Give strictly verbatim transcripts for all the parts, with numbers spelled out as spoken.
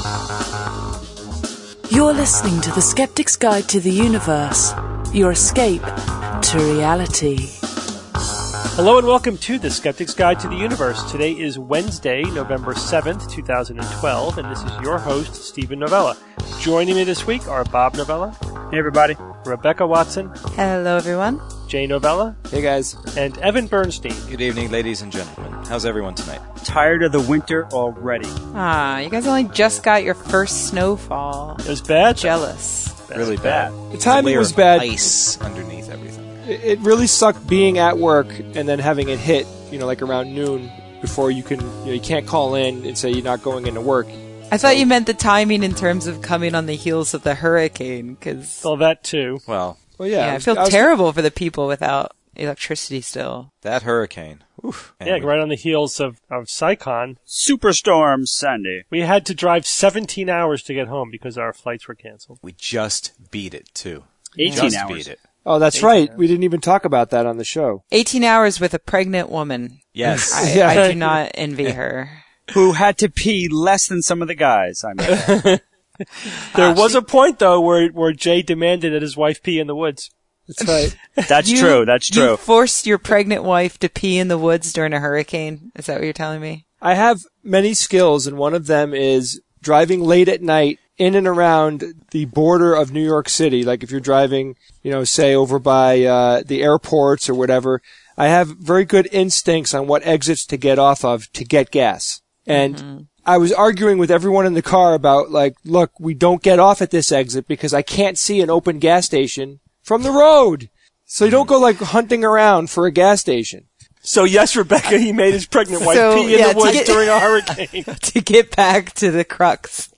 You're listening to The Skeptic's Guide to the Universe, your escape to reality. Hello and welcome to The Skeptic's Guide to the Universe. Today is Wednesday, November seventh, two thousand twelve, and this is your host, Stephen Novella. Joining me this week are Bob Novella. Hey, everybody. Rebecca Watson. Hello, everyone. Jay Novella. Hey, guys. And Evan Bernstein. Good evening, ladies and gentlemen. How's everyone tonight? Tired of the winter already. Ah, you guys only just got your first snowfall. It was bad? Jealous. That's really bad. bad. The timing layer was of bad. Ice underneath everything. It it really sucked being at work and then having it hit, you know, like around noon before you can, you know, you can't call in and say you're not going into work. I thought you meant the timing in terms of coming on the heels of the hurricane, because Well, that too. Well, Well, yeah. yeah, I was- feel was- terrible for the people without electricity still. that hurricane. Oof. Yeah, right on the heels of, of Cyclone. Superstorm Sandy. We had to drive seventeen hours to get home because our flights were canceled. We just beat it, too. eighteen just hours. beat it. Oh, that's right. We didn't even talk about that on the show. eighteen hours with a pregnant woman. Yes. I, Yeah. I do not envy her. Who had to pee less than some of the guys, I mean. There was a point, though, where where Jay demanded that his wife pee in the woods. That's right. That's You- true, that's You true. forced your pregnant wife to pee in the woods during a hurricane? Is that what you're telling me? I have many skills, and one of them is driving late at night in and around the border of New York City. Like if you're driving, you know, say over by uh, the airports or whatever, I have very good instincts on what exits to get off of to get gas. And Mm-hmm. I was arguing with everyone in the car about, like, look, we don't get off at this exit because I can't see an open gas station from the road. So you don't go, like, hunting around for a gas station. So, yes, Rebecca, he made his pregnant wife So, pee in yeah, the to woods get- during a hurricane. To get back to the crux.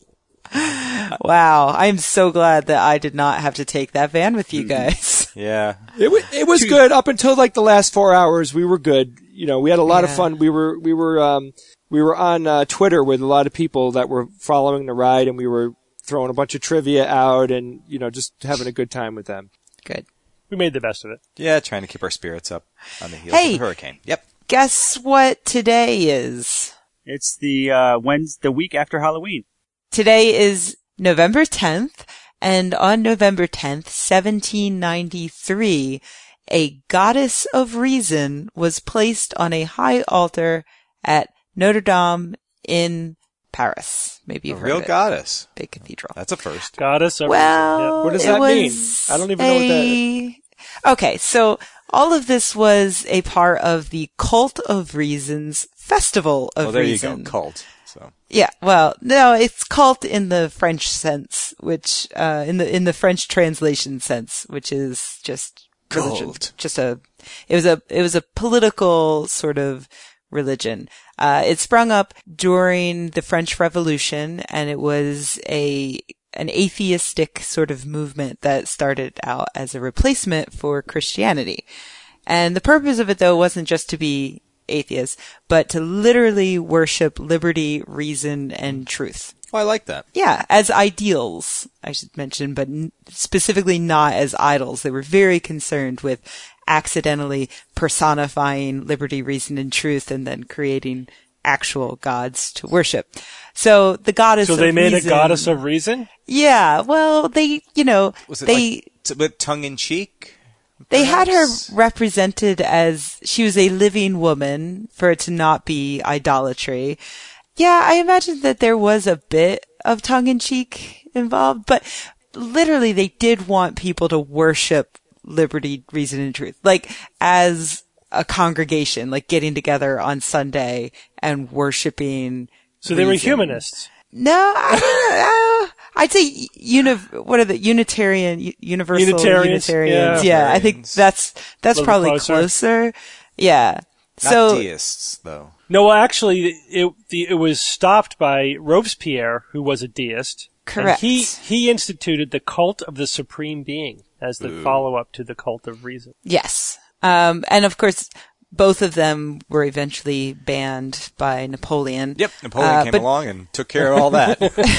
Wow, I'm so glad that I did not have to take that van with you guys. Yeah. It was, it was good up until like the last four hours. We were good. You know, we had a lot of Yeah. fun. We were, we were, um, we were on uh, Twitter with a lot of people that were following the ride, and we were throwing a bunch of trivia out, and you know, just having a good time with them. Good. We made the best of it. Yeah, trying to keep our spirits up on the heels Hey. of the hurricane. Yep. Guess what today is? It's the, uh, Wednesday, the week after Halloween. Today is November tenth, and on November tenth, seventeen ninety-three, a goddess of reason was placed on a high altar at Notre Dame in Paris. Maybe A you've real heard of it. goddess. Big cathedral. That's a first. Goddess of Well, What does it that mean? was I don't even know what that a- Okay, so all of this was a part of the Cult of Reason's Festival of Well, there Reason. you go. Cult. So. Yeah, well, no, it's cult in the French sense, which, uh, in the, in the French translation sense, which is just religion. Cult. Just a, it was a, it was a political sort of religion. Uh, it sprung up during the French Revolution, and it was a, an atheistic sort of movement that started out as a replacement for Christianity. And the purpose of it, though, wasn't just to be atheists, but to literally worship liberty, reason, and truth. Oh, I like that. Yeah, as ideals, I should mention, but n- specifically not as idols. They were very concerned with accidentally personifying liberty, reason, and truth, and then creating actual gods to worship. So the goddess So of they made reason, a goddess of reason? Yeah, well, they, you know, Was it they... like t- but tongue in cheek? They had her perhaps? represented as she was a living woman for it to not be idolatry. Yeah, I imagine that there was a bit of tongue-in-cheek involved, but literally they did want people to worship liberty, reason, and truth. Like, as a congregation, like getting together on Sunday and worshiping. So they were reason. humanists. No, I, uh, I'd say uni- what are the Unitarian, u- Universal Unitarians, Unitarians? yeah. Yeah, I think that's that's Little probably closer. closer. Yeah. Not So deists, though. No, well, actually, it the, it was stopped by Robespierre, who was a deist. Correct. And he he instituted the cult of the supreme being as the follow-up to the cult of reason. yes, um, and of course, both of them were eventually banned by Napoleon. Yep, Napoleon Uh, came but- along and took care of all that.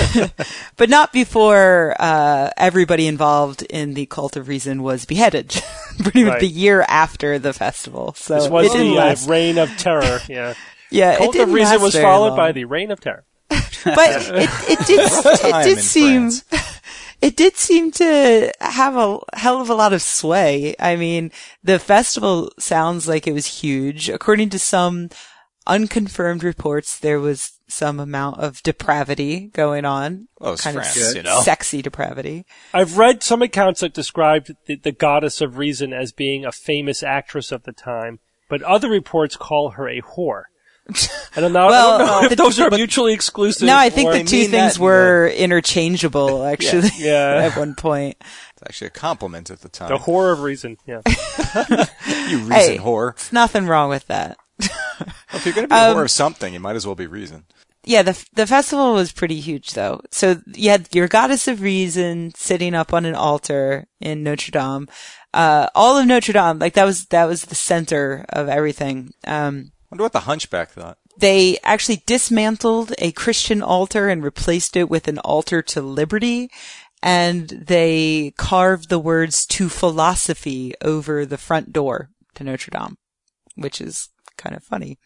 but not before uh, everybody involved in the cult of reason was beheaded. Pretty much Right. the year after the festival. So This was it didn't the uh, last. reign of terror. Yeah, Yeah, it cult didn't of reason last was very followed long. by the reign of terror. But it, it did, it Time did in seem, France. it did seem to have a hell of a lot of sway. I mean, the festival sounds like it was huge. According to some unconfirmed reports, there was some amount of depravity going on. Well, it's kind France, of you know. sexy depravity. I've read some accounts that described the, the goddess of reason as being a famous actress of the time, but other reports call her a whore. And I'm not, Well, I don't know if the- those are mutually exclusive. No, I think or, the they two mean things that in were interchangeable, actually, Yeah. at one point. It's actually a compliment at the time. the whore of reason. Yeah. You reason Hey. whore. There's nothing wrong with that. Well, if you're going to be a Um, whore of something, you might as well be reason. Yeah, the the festival was pretty huge, though. So you had your goddess of reason sitting up on an altar in Notre Dame. Uh, all of Notre Dame, like that was that was the center of everything. Um, Wonder what the hunchback thought. they actually dismantled a Christian altar and replaced it with an altar to liberty. And they carved the words "to philosophy" over the front door to Notre Dame, which is kind of funny.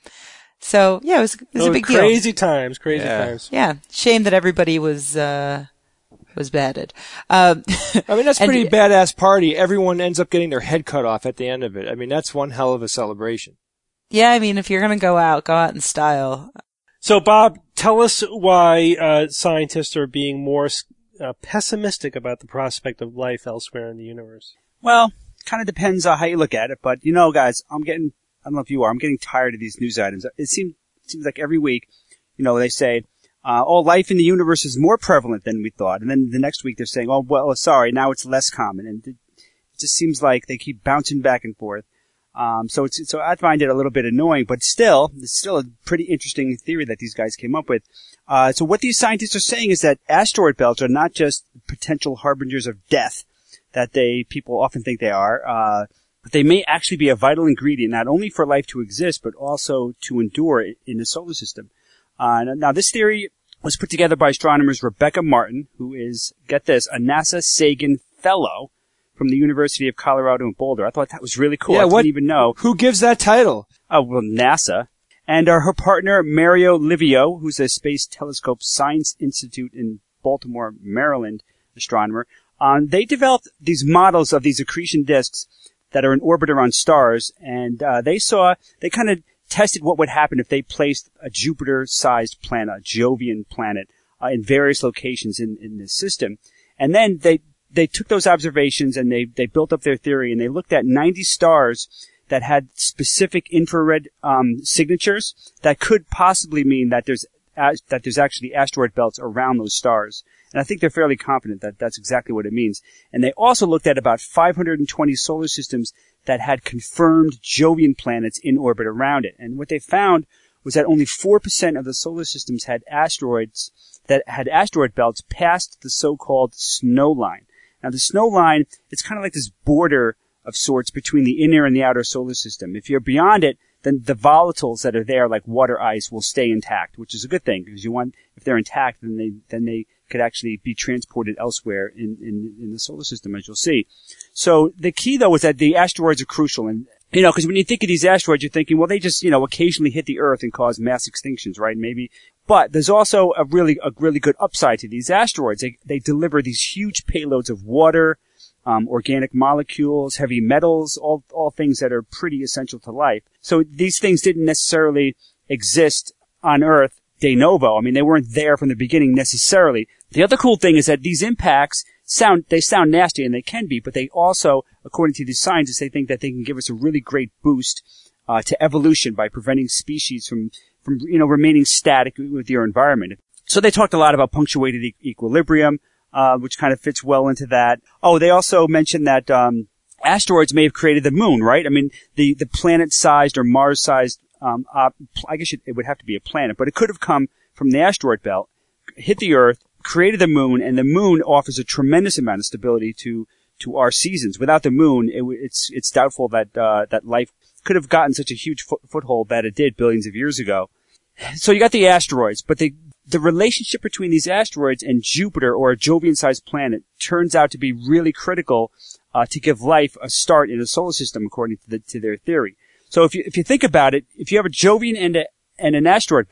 So yeah, it was, it was Oh, a big deal. crazy times, crazy Yeah. times. Yeah, shame that everybody was uh was beheaded. Um, I mean, that's a and- pretty badass party. Everyone ends up getting their head cut off at the end of it. I mean, that's one hell of a celebration. yeah, I mean, if you're gonna go out, go out in style. So, Bob, tell us why uh, scientists are being more uh, pessimistic about the prospect of life elsewhere in the universe. Well, kind of depends on how you look at it, but you know, guys, I'm getting, I don't know if you are, I'm getting tired of these news items. It seems, it seems like every week, you know, they say, uh, oh, life in the universe is more prevalent than we thought. And then the next week they're saying, oh, well, sorry, now it's less common. And it just seems like they keep bouncing back and forth. Um, so it's, so I find it a little bit annoying, but still, it's still a pretty interesting theory that these guys came up with. Uh, so what these scientists are saying is that asteroid belts are not just potential harbingers of death that they, people often think they are, uh, but they may actually be a vital ingredient not only for life to exist, but also to endure in the solar system. Uh, now this theory was put together by astronomers Rebecca Martin, who is, get this, a NASA Sagan Fellow from the University of Colorado in Boulder. I thought that was really cool. Yeah, I didn't what- even know. Who gives that title? Oh, well, NASA. And uh, her partner, Mario Livio, who's a Space Telescope Science Institute in Baltimore, Maryland astronomer. Um, they developed these models of these accretion disks that are in orbit around stars, and uh, they saw, they kind of tested what would happen if they placed a Jupiter-sized planet, a Jovian planet, uh, in various locations in, in the system. And then they they took those observations and they, they built up their theory, and they looked at ninety stars that had specific infrared um, signatures that could possibly mean that there's uh, that there's actually asteroid belts around those stars. And I think they're fairly confident that that's exactly what it means. And they also looked at about five hundred twenty solar systems that had confirmed Jovian planets in orbit around it. And what they found was that only four percent of the solar systems had asteroids that had asteroid belts past the so-called snow line. Now, the snow line, it's kind of like this border of sorts between the inner and the outer solar system. If you're beyond it, then the volatiles that are there, like water, ice, will stay intact, which is a good thing, because you want, if they're intact, then they, then they could actually be transported elsewhere in, in, in the solar system, as you'll see. So the key, though, is that the asteroids are crucial. And, you know, because when you think of these asteroids, you're thinking, well, they just, you know, occasionally hit the Earth and cause mass extinctions, right? Maybe. But there's also a really, a really good upside to these asteroids. They, they deliver these huge payloads of water, um, organic molecules, heavy metals, all, all things that are pretty essential to life. So these things didn't necessarily exist on Earth de novo. I mean, they weren't there from the beginning necessarily. The other cool thing is that these impacts sound, they sound nasty, and they can be, but they also, according to these scientists, they think that they can give us a really great boost, uh, to evolution by preventing species from, from, you know, remaining static with your environment. So they talked a lot about punctuated e- equilibrium, uh, which kind of fits well into that. Oh, they also mentioned that, um, asteroids may have created the moon, right? I mean, the, the planet-sized or Mars-sized, um, uh, I guess it, it would have to be a planet, but it could have come from the asteroid belt, hit the Earth, created the moon, and the moon offers a tremendous amount of stability to, to our seasons. Without the moon, it, it's, it's doubtful that, uh, that life could have gotten such a huge fo- foothold that it did billions of years ago. So you got the asteroids, but the, the relationship between these asteroids and Jupiter, or a Jovian-sized planet, turns out to be really critical, uh, to give life a start in the solar system, according to the, to their theory. So if you, if you think about it, if you have a Jovian and a, and an asteroid belt,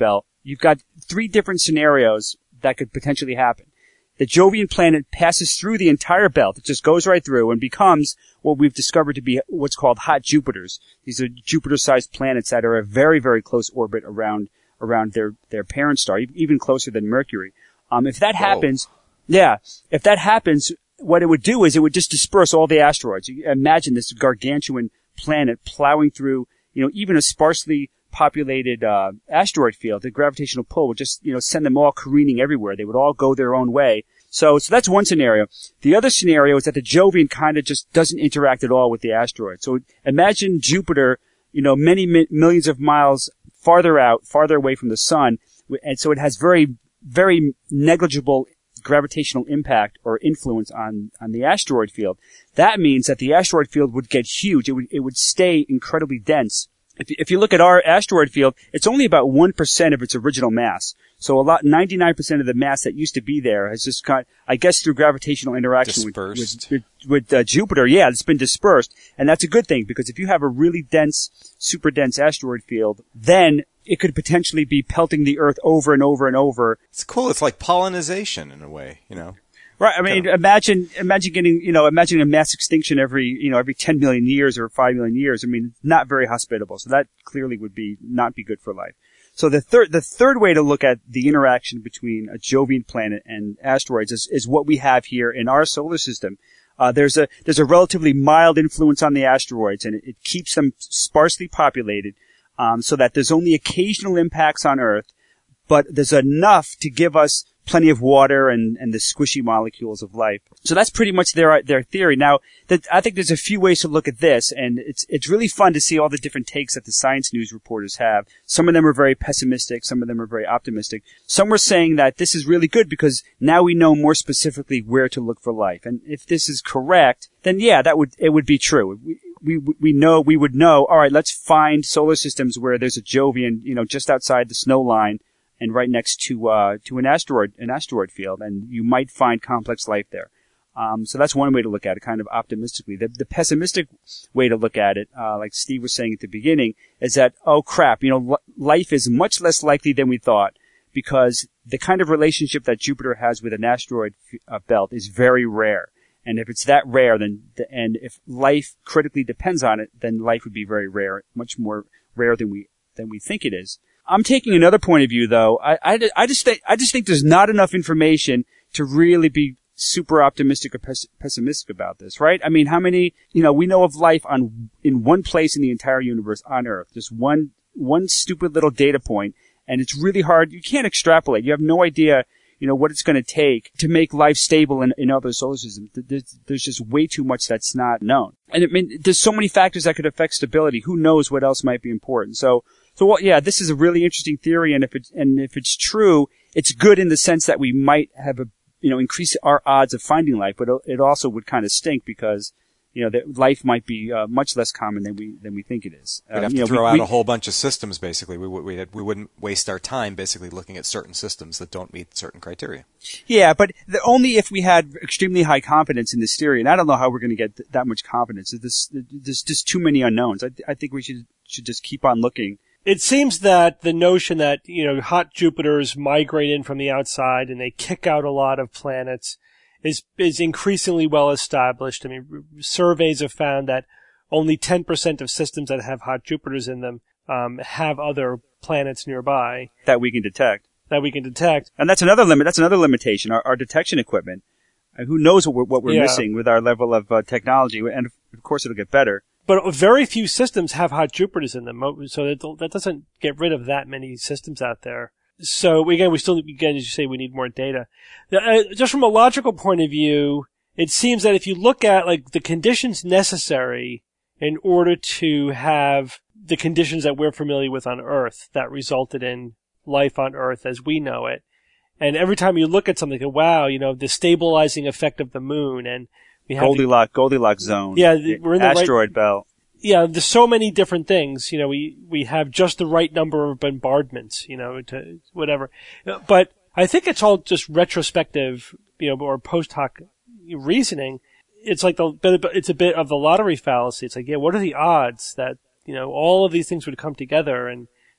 you've got three different scenarios that could potentially happen. The Jovian planet passes through the entire belt. It just goes right through and becomes what we've discovered to be what's called hot Jupiters. These are Jupiter-sized planets that are a very, very close orbit around around their, their parent star, even closer than Mercury. Um, if that Whoa. happens, yeah, if that happens, what it would do is it would just disperse all the asteroids. You imagine this gargantuan planet plowing through, you know, even a sparsely populated uh asteroid field. The gravitational pull would just, you know, send them all careening everywhere. They would all go their own way. So, so that's one scenario. The other scenario is that the Jovian kind of just doesn't interact at all with the asteroid. So imagine Jupiter, you know, many mi- millions of miles farther out, farther away from the sun, and so it has very, very negligible gravitational impact or influence on, on the asteroid field. That means that the asteroid field would get huge. It would, it would stay incredibly dense. If, if you look at our asteroid field, it's only about one percent of its original mass. So a lot, ninety-nine percent of the mass that used to be there has just got, I guess through gravitational interaction with, with, with, with uh, Jupiter, yeah, it's been dispersed. And that's a good thing, because if you have a really dense, super dense asteroid field, then it could potentially be pelting the Earth over and over and over. It's cool. It's like pollinization in a way, you know. Right. I mean, imagine, imagine getting, you know, imagine a mass extinction every, you know, every ten million years or five million years. I mean, not very hospitable. So that clearly would be, not be good for life. So the third, the third way to look at the interaction between a Jovian planet and asteroids is, is what we have here in our solar system. Uh, there's a, there's a relatively mild influence on the asteroids, and it, it keeps them sparsely populated, um, so that there's only occasional impacts on Earth, but there's enough to give us plenty of water and, and the squishy molecules of life. So that's pretty much their, their theory. Now, that, I think there's a few ways to look at this, and it's, it's really fun to see all the different takes that the science news reporters have. Some of them are very pessimistic. Some of them are very optimistic. Some were saying that this is really good because now we know more specifically where to look for life. And if this is correct, then yeah, that would, it would be true. We, we, we know, we would know, all right, let's find solar systems where there's a Jovian, you know, just outside the snow line, and right next to uh to an asteroid an asteroid field, and you might find complex life there. Um so that's one way to look at it, kind of optimistically. The, the pessimistic way to look at it, uh like Steve was saying at the beginning, is that, oh crap, you know, l- life is much less likely than we thought, because the kind of relationship that Jupiter has with an asteroid f- uh, belt is very rare. And if it's that rare, then the, and if life critically depends on it, then life would be very rare, much more rare than we than we think it is. I'm taking another point of view, though. I, I, I just think, I just think there's not enough information to really be super optimistic or pes- pessimistic about this, right? I mean, how many, you know, we know of life on, in one place in the entire universe on Earth. Just one, one stupid little data point, and it's really hard. You can't extrapolate. You have no idea, you know, what it's going to take to make life stable in, in other solar systems. There's, there's just way too much that's not known. And I mean, there's so many factors that could affect stability. Who knows what else might be important? So, So, well, yeah, this is a really interesting theory, and if it, and if it's true, it's good in the sense that we might have a, you know, increase our odds of finding life, but it also would kind of stink because, you know, that life might be uh, much less common than we than we think it is. We'd have Um, to you know, throw we, out we, a whole bunch of systems, basically. We, we, we wouldn't waste our time, basically, looking at certain systems that don't meet certain criteria. Yeah, but the, only if we had extremely high confidence in this theory, and I don't know how we're going to get th- that much confidence. There's, there's just too many unknowns. I, I think we should should just keep on looking. It seems that the notion that, you know, hot Jupiters migrate in from the outside and they kick out a lot of planets is is increasingly well established. I mean, r- surveys have found that only ten percent of systems that have hot Jupiters in them um, have other planets nearby That we can detect. that we can detect. And that's another limit. That's another limitation. Our, our detection equipment. Uh, who knows what we're, what we're Yeah. missing with our level of uh, technology? And of course, it'll get better. But very few systems have hot Jupiters in them, so that, that doesn't get rid of that many systems out there. So again, we still, again, as you say, we need more data. Uh, just from a logical point of view, it seems that if you look at like the conditions necessary in order to have the conditions that we're familiar with on Earth that resulted in life on Earth as we know it, and every time you look at something, wow, you know, the stabilizing effect of the moon, and we have Goldilocks, Goldilocks zone. Yeah, the, we're in the asteroid right, belt. Yeah, there's so many different things. You know, we we have just the right number of bombardments. You know, to whatever. But I think it's all just retrospective, you know, or post hoc reasoning. It's like the it's a bit of the lottery fallacy. It's like, yeah, what are the odds that, you know, all of these things would come together and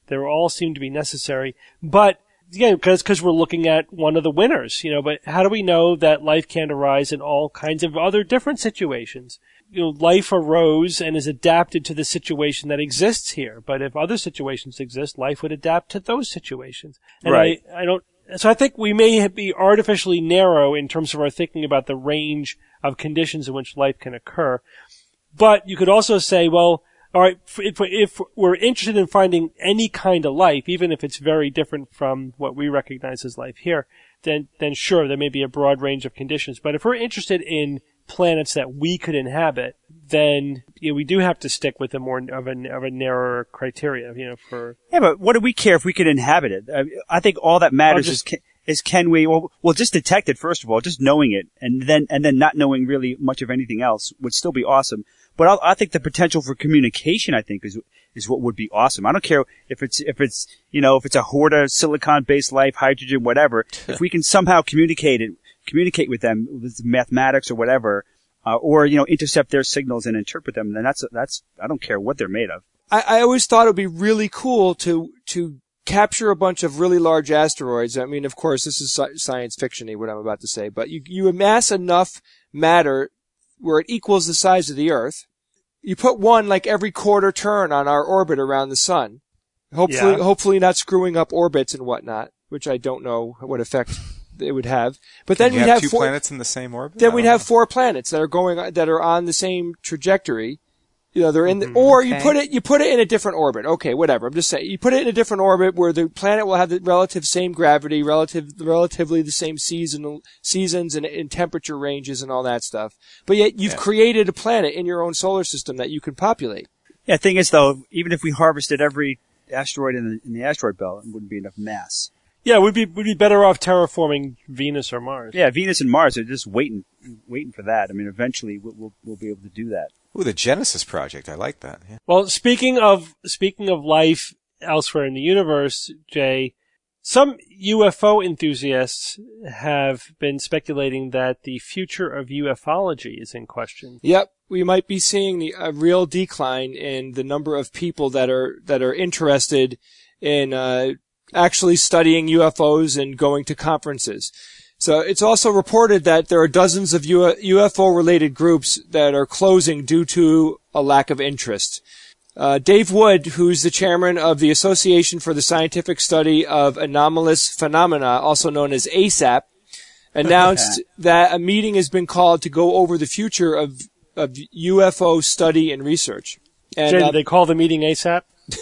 They all seem to be necessary. But, yeah, because because we're looking at one of the winners, you know, but how do we know that life can't arise in all kinds of other different situations? You know, life arose and is adapted to the situation that exists here. But if other situations exist, life would adapt to those situations. And right. I, I don't, so I think we may be artificially narrow in terms of our thinking about the range of conditions in which life can occur. But you could also say, well, all right, if, if we're interested in finding any kind of life, even if it's very different from what we recognize as life here, then, then sure, there may be a broad range of conditions. But if we're interested in planets that we could inhabit, then you know, we do have to stick with a more of a, of a narrower criteria, you know, for. Yeah, but what do we care if we could inhabit it? I, I think all that matters just, is can, is can we, well, well, just detect it first of all, just knowing it, and then and then not knowing really much of anything else would still be awesome. But I'll, I think the potential for communication, I think, is is what would be awesome. I don't care if it's if it's you know if it's a Horta silicon-based life, hydrogen, whatever. If we can somehow communicate it, communicate with them with mathematics or whatever, uh, or you know intercept their signals and interpret them, then that's that's I don't care what they're made of. I, I always thought it would be really cool to to capture a bunch of really large asteroids. I mean, of course, this is sci- science fiction-y, what I'm about to say, but you you amass enough matter where it equals the size of the Earth. You put one like every quarter turn on our orbit around the sun. Hopefully, Yeah. hopefully not screwing up orbits and whatnot, which I don't know what effect it would have. But then Can you we'd have, have two four, planets in the same orbit. then I we'd don't have know. four planets that are going, that are on the same trajectory. You know, they're in the, Mm-hmm. or you Okay. put it, you put it in a different orbit. Okay, whatever. I'm just saying, you put it in a different orbit where the planet will have the relative same gravity, relative, relatively the same seasonal, seasons and, and temperature ranges and all that stuff. But yet you've Yeah. created a planet in your own solar system that you can populate. Yeah, the thing is though, even if we harvested every asteroid in the in the asteroid belt, it wouldn't be enough mass. Yeah, we'd be we'd be better off terraforming Venus or Mars. Yeah, Venus and Mars are just waiting waiting for that. I mean, eventually we'll we'll, we'll be able to do that. Ooh, the Genesis project. I like that. Yeah. Well, speaking of speaking of life elsewhere in the universe, Jay, some U F O enthusiasts have been speculating that the future of ufology is in question. Yep, we might be seeing the, a real decline in the number of people that are that are interested in uh, actually studying U F Os and going to conferences. So it's also reported that there are dozens of U F O-related groups that are closing due to a lack of interest. Uh, Dave Wood, who's the chairman of the Association for the Scientific Study of Anomalous Phenomena, also known as ASAP, announced that a meeting has been called to go over the future of, of U F O study and research. And Jay, uh, did they call the meeting ASAP?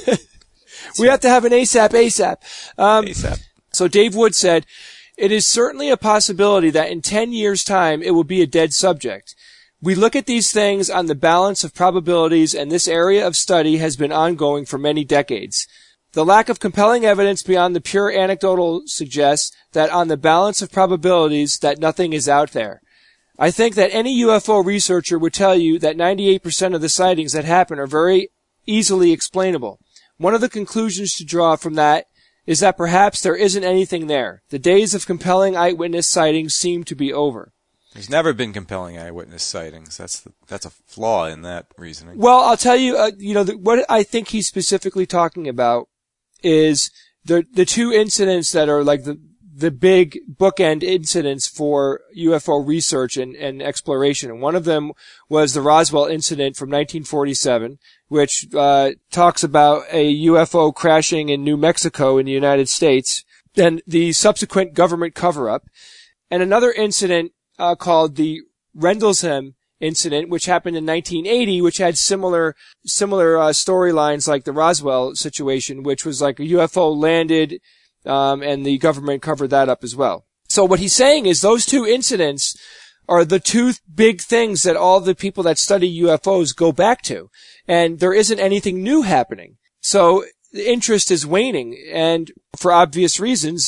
we have to have an ASAP ASAP. Um, ASAP. So Dave Wood said, "It is certainly a possibility that in ten years' time it will be a dead subject. We look at these things on the balance of probabilities, and this area of study has been ongoing for many decades. The lack of compelling evidence beyond the pure anecdotal suggests that on the balance of probabilities that nothing is out there. I think that any U F O researcher would tell you that ninety-eight percent of the sightings that happen are very easily explainable. One of the conclusions to draw from that is that perhaps there isn't anything there. The days of compelling eyewitness sightings seem to be over." There's never been compelling eyewitness sightings. That's the, that's a flaw in that reasoning. Well, I'll tell you, uh, you know, the, what I think he's specifically talking about is the the two incidents that are like the the big bookend incidents for U F O research and, and exploration. And one of them was the Roswell incident from nineteen forty-seven, which uh talks about a U F O crashing in New Mexico in the United States, then the subsequent government cover-up, and another incident uh called the Rendlesham incident, which happened in nineteen eighty, which had similar similar uh, storylines like the Roswell situation, which was like a U F O landed, um, and the government covered that up as well. So what he's saying is those two incidents are the two big things that all the people that study U F Os go back to, and there isn't anything new happening. So the interest is waning, and for obvious reasons.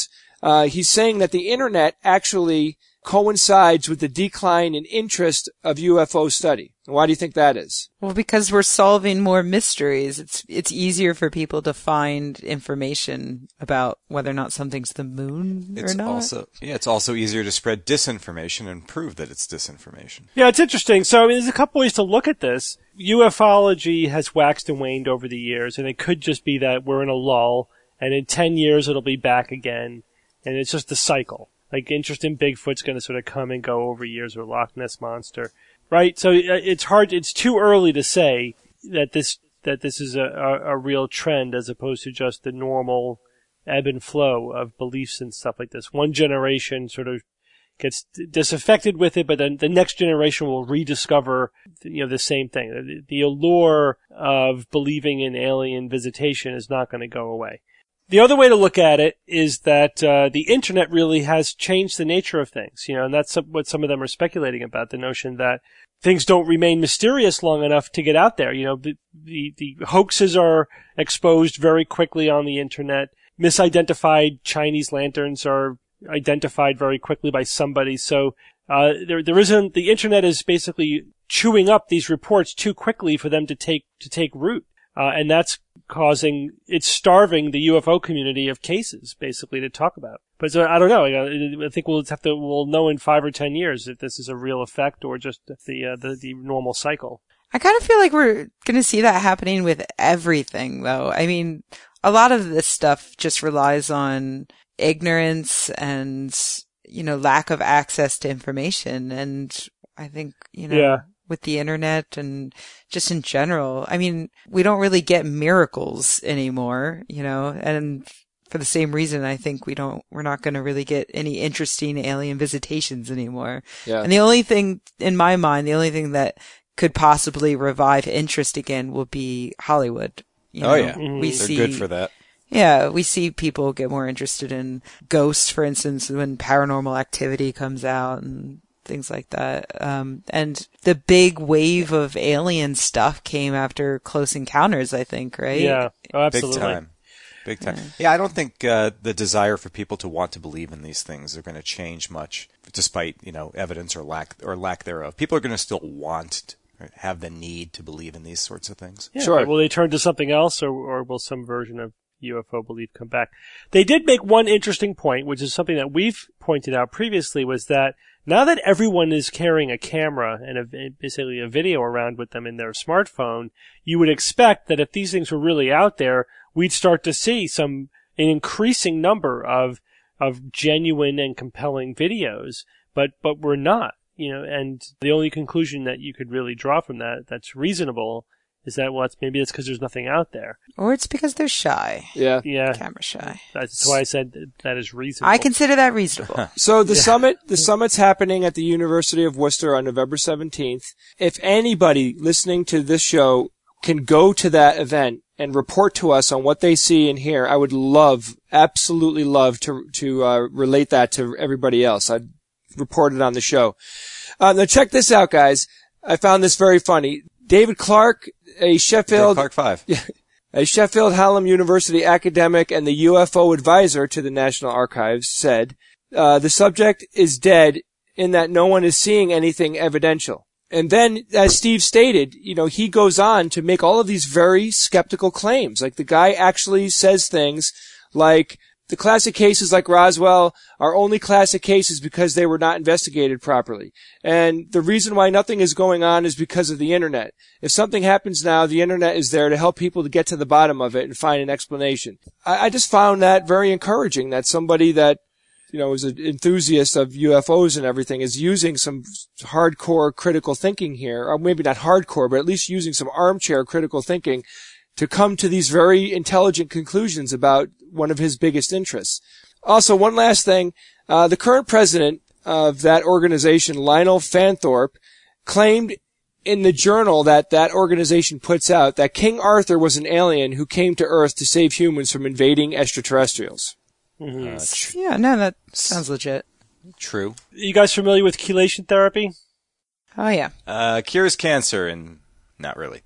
uh, he's saying that the internet actually coincides with the decline in interest of U F O study. Why do you think that is? Well, because we're solving more mysteries. It's it's easier for people to find information about whether or not something's the moon It's or not. also yeah, it's also easier to spread disinformation and prove that it's disinformation. Yeah, it's interesting. So I mean, there's a couple ways to look at this. UFOlogy has waxed and waned over the years, and it could just be that we're in a lull, and in ten years it'll be back again, and it's just a cycle. Like, interest in Bigfoot's going to sort of come and go over years, or Loch Ness Monster, right? So it's hard, it's too early to say that this, that this is a, a, a real trend as opposed to just the normal ebb and flow of beliefs and stuff like this. One generation sort of gets disaffected with it, but then the next generation will rediscover, you know, the same thing. The, the allure of believing in alien visitation is not going to go away. The other way to look at it is that uh, the internet really has changed the nature of things, you know, and that's what some of them are speculating about, the notion that things don't remain mysterious long enough to get out there. You know, the, the, the hoaxes are exposed very quickly on the internet. Misidentified Chinese lanterns are identified very quickly by somebody. So uh, there there isn't, the internet is basically chewing up these reports too quickly for them to take to take root, uh, and that's causing, it's starving the U F O community of cases, basically, to talk about. But so, I don't know. I think we'll have to, we'll know in five or ten years if this is a real effect or just the, uh, the, the normal cycle. I kind of feel like we're going to see that happening with everything, though. I mean, a lot of this stuff just relies on ignorance and, you know, lack of access to information. And I think, you know, yeah. with the internet and just in general, I mean, we don't really get miracles anymore, you know, and for the same reason, I think we don't, we're not going to really get any interesting alien visitations anymore. Yeah. And the only thing, in my mind, the only thing that could possibly revive interest again will be Hollywood. You know, oh yeah. Mm-hmm. We They're see, good for that. Yeah, we see people get more interested in ghosts, for instance, when Paranormal Activity comes out and things like that. Um, and the big wave of alien stuff came after Close Encounters, I think, right? Yeah, oh, absolutely. Big time. Big time. Yeah, yeah I don't think uh, the desire for people to want to believe in these things are going to change much, despite, you know, evidence or lack or lack thereof. People are going to still want to have the need to believe in these sorts of things. Yeah, sure. Will they turn to something else, or, or will some version of U F O belief come back? They did make one interesting point, which is something that we've pointed out previously, was that now that everyone is carrying a camera and a, basically a video around with them in their smartphone, you would expect that if these things were really out there, we'd start to see some an increasing number of of genuine and compelling videos, but but we're not, you know. And the only conclusion that you could really draw from that that's reasonable is that, well, it's, maybe it's because there's nothing out there. Or it's because they're shy. Yeah. Yeah. Camera shy. That's why I said that, that is reasonable. I consider that reasonable. So the Yeah. summit, the summit's happening at the University of Worcester on November seventeenth. If anybody listening to this show can go to that event and report to us on what they see and hear, I would love, absolutely love to, to, uh, relate that to everybody else. I'd report it on the show. Uh, now check this out, guys. I found this very funny. David Clark, a Sheffield, Clark Five. Yeah, a Sheffield Hallam University academic and the U F O advisor to the National Archives, said, uh, the subject is dead in that no one is seeing anything evidential. And then, as Steve stated, you know, he goes on to make all of these very skeptical claims. Like, the guy actually says things like, the classic cases like Roswell are only classic cases because they were not investigated properly. And the reason why nothing is going on is because of the internet. If something happens now, the internet is there to help people to get to the bottom of it and find an explanation. I, I just found that very encouraging, that somebody that, you know, is an enthusiast of U F Os and everything is using some hardcore critical thinking here, or maybe not hardcore, but at least using some armchair critical thinking to come to these very intelligent conclusions about one of his biggest interests. Also, one last thing, uh, the current president of that organization, Lionel Fanthorpe, claimed in the journal that that organization puts out that King Arthur was an alien who came to Earth to save humans from invading extraterrestrials. Mm-hmm. Uh, tr- Yeah, no, that sounds legit. true. You guys familiar with chelation therapy? Oh, yeah. Uh, cures cancer and not really.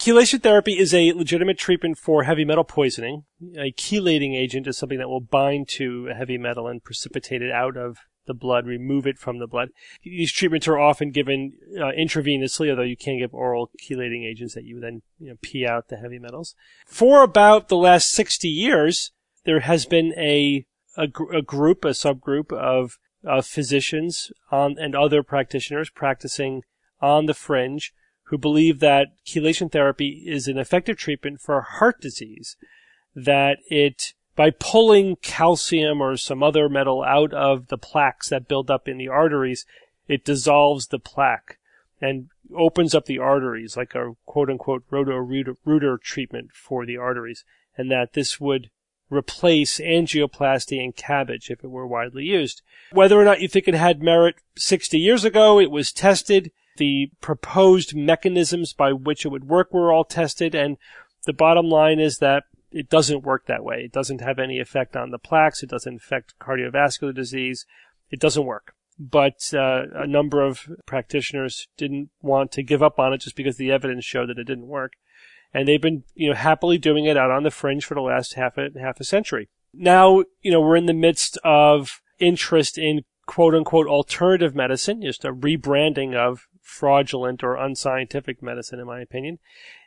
Chelation therapy is a legitimate treatment for heavy metal poisoning. A chelating agent is something that will bind to a heavy metal and precipitate it out of the blood, remove it from the blood. These treatments are often given uh, intravenously, although you can give oral chelating agents that you then you know, pee out the heavy metals. For about the last sixty years, there has been a a, gr- a group, a subgroup of uh, physicians on, and other practitioners practicing on the fringe who believe that chelation therapy is an effective treatment for heart disease, that it by pulling calcium or some other metal out of the plaques that build up in the arteries, it dissolves the plaque and opens up the arteries like a quote-unquote roto-rooter treatment for the arteries, and that this would replace angioplasty and CABG if it were widely used. Whether or not you think it had merit sixty years ago, it was tested. The proposed mechanisms by which it would work were all tested, and the bottom line is that it doesn't work that way. It doesn't have any effect on the plaques. It doesn't affect cardiovascular disease. It doesn't work. But uh, a number of practitioners didn't want to give up on it just because the evidence showed that it didn't work. And they've been, you know, happily doing it out on the fringe for the last half a, half a century. Now, you know, we're in the midst of interest in quote-unquote alternative medicine, just a rebranding of fraudulent or unscientific medicine, in my opinion.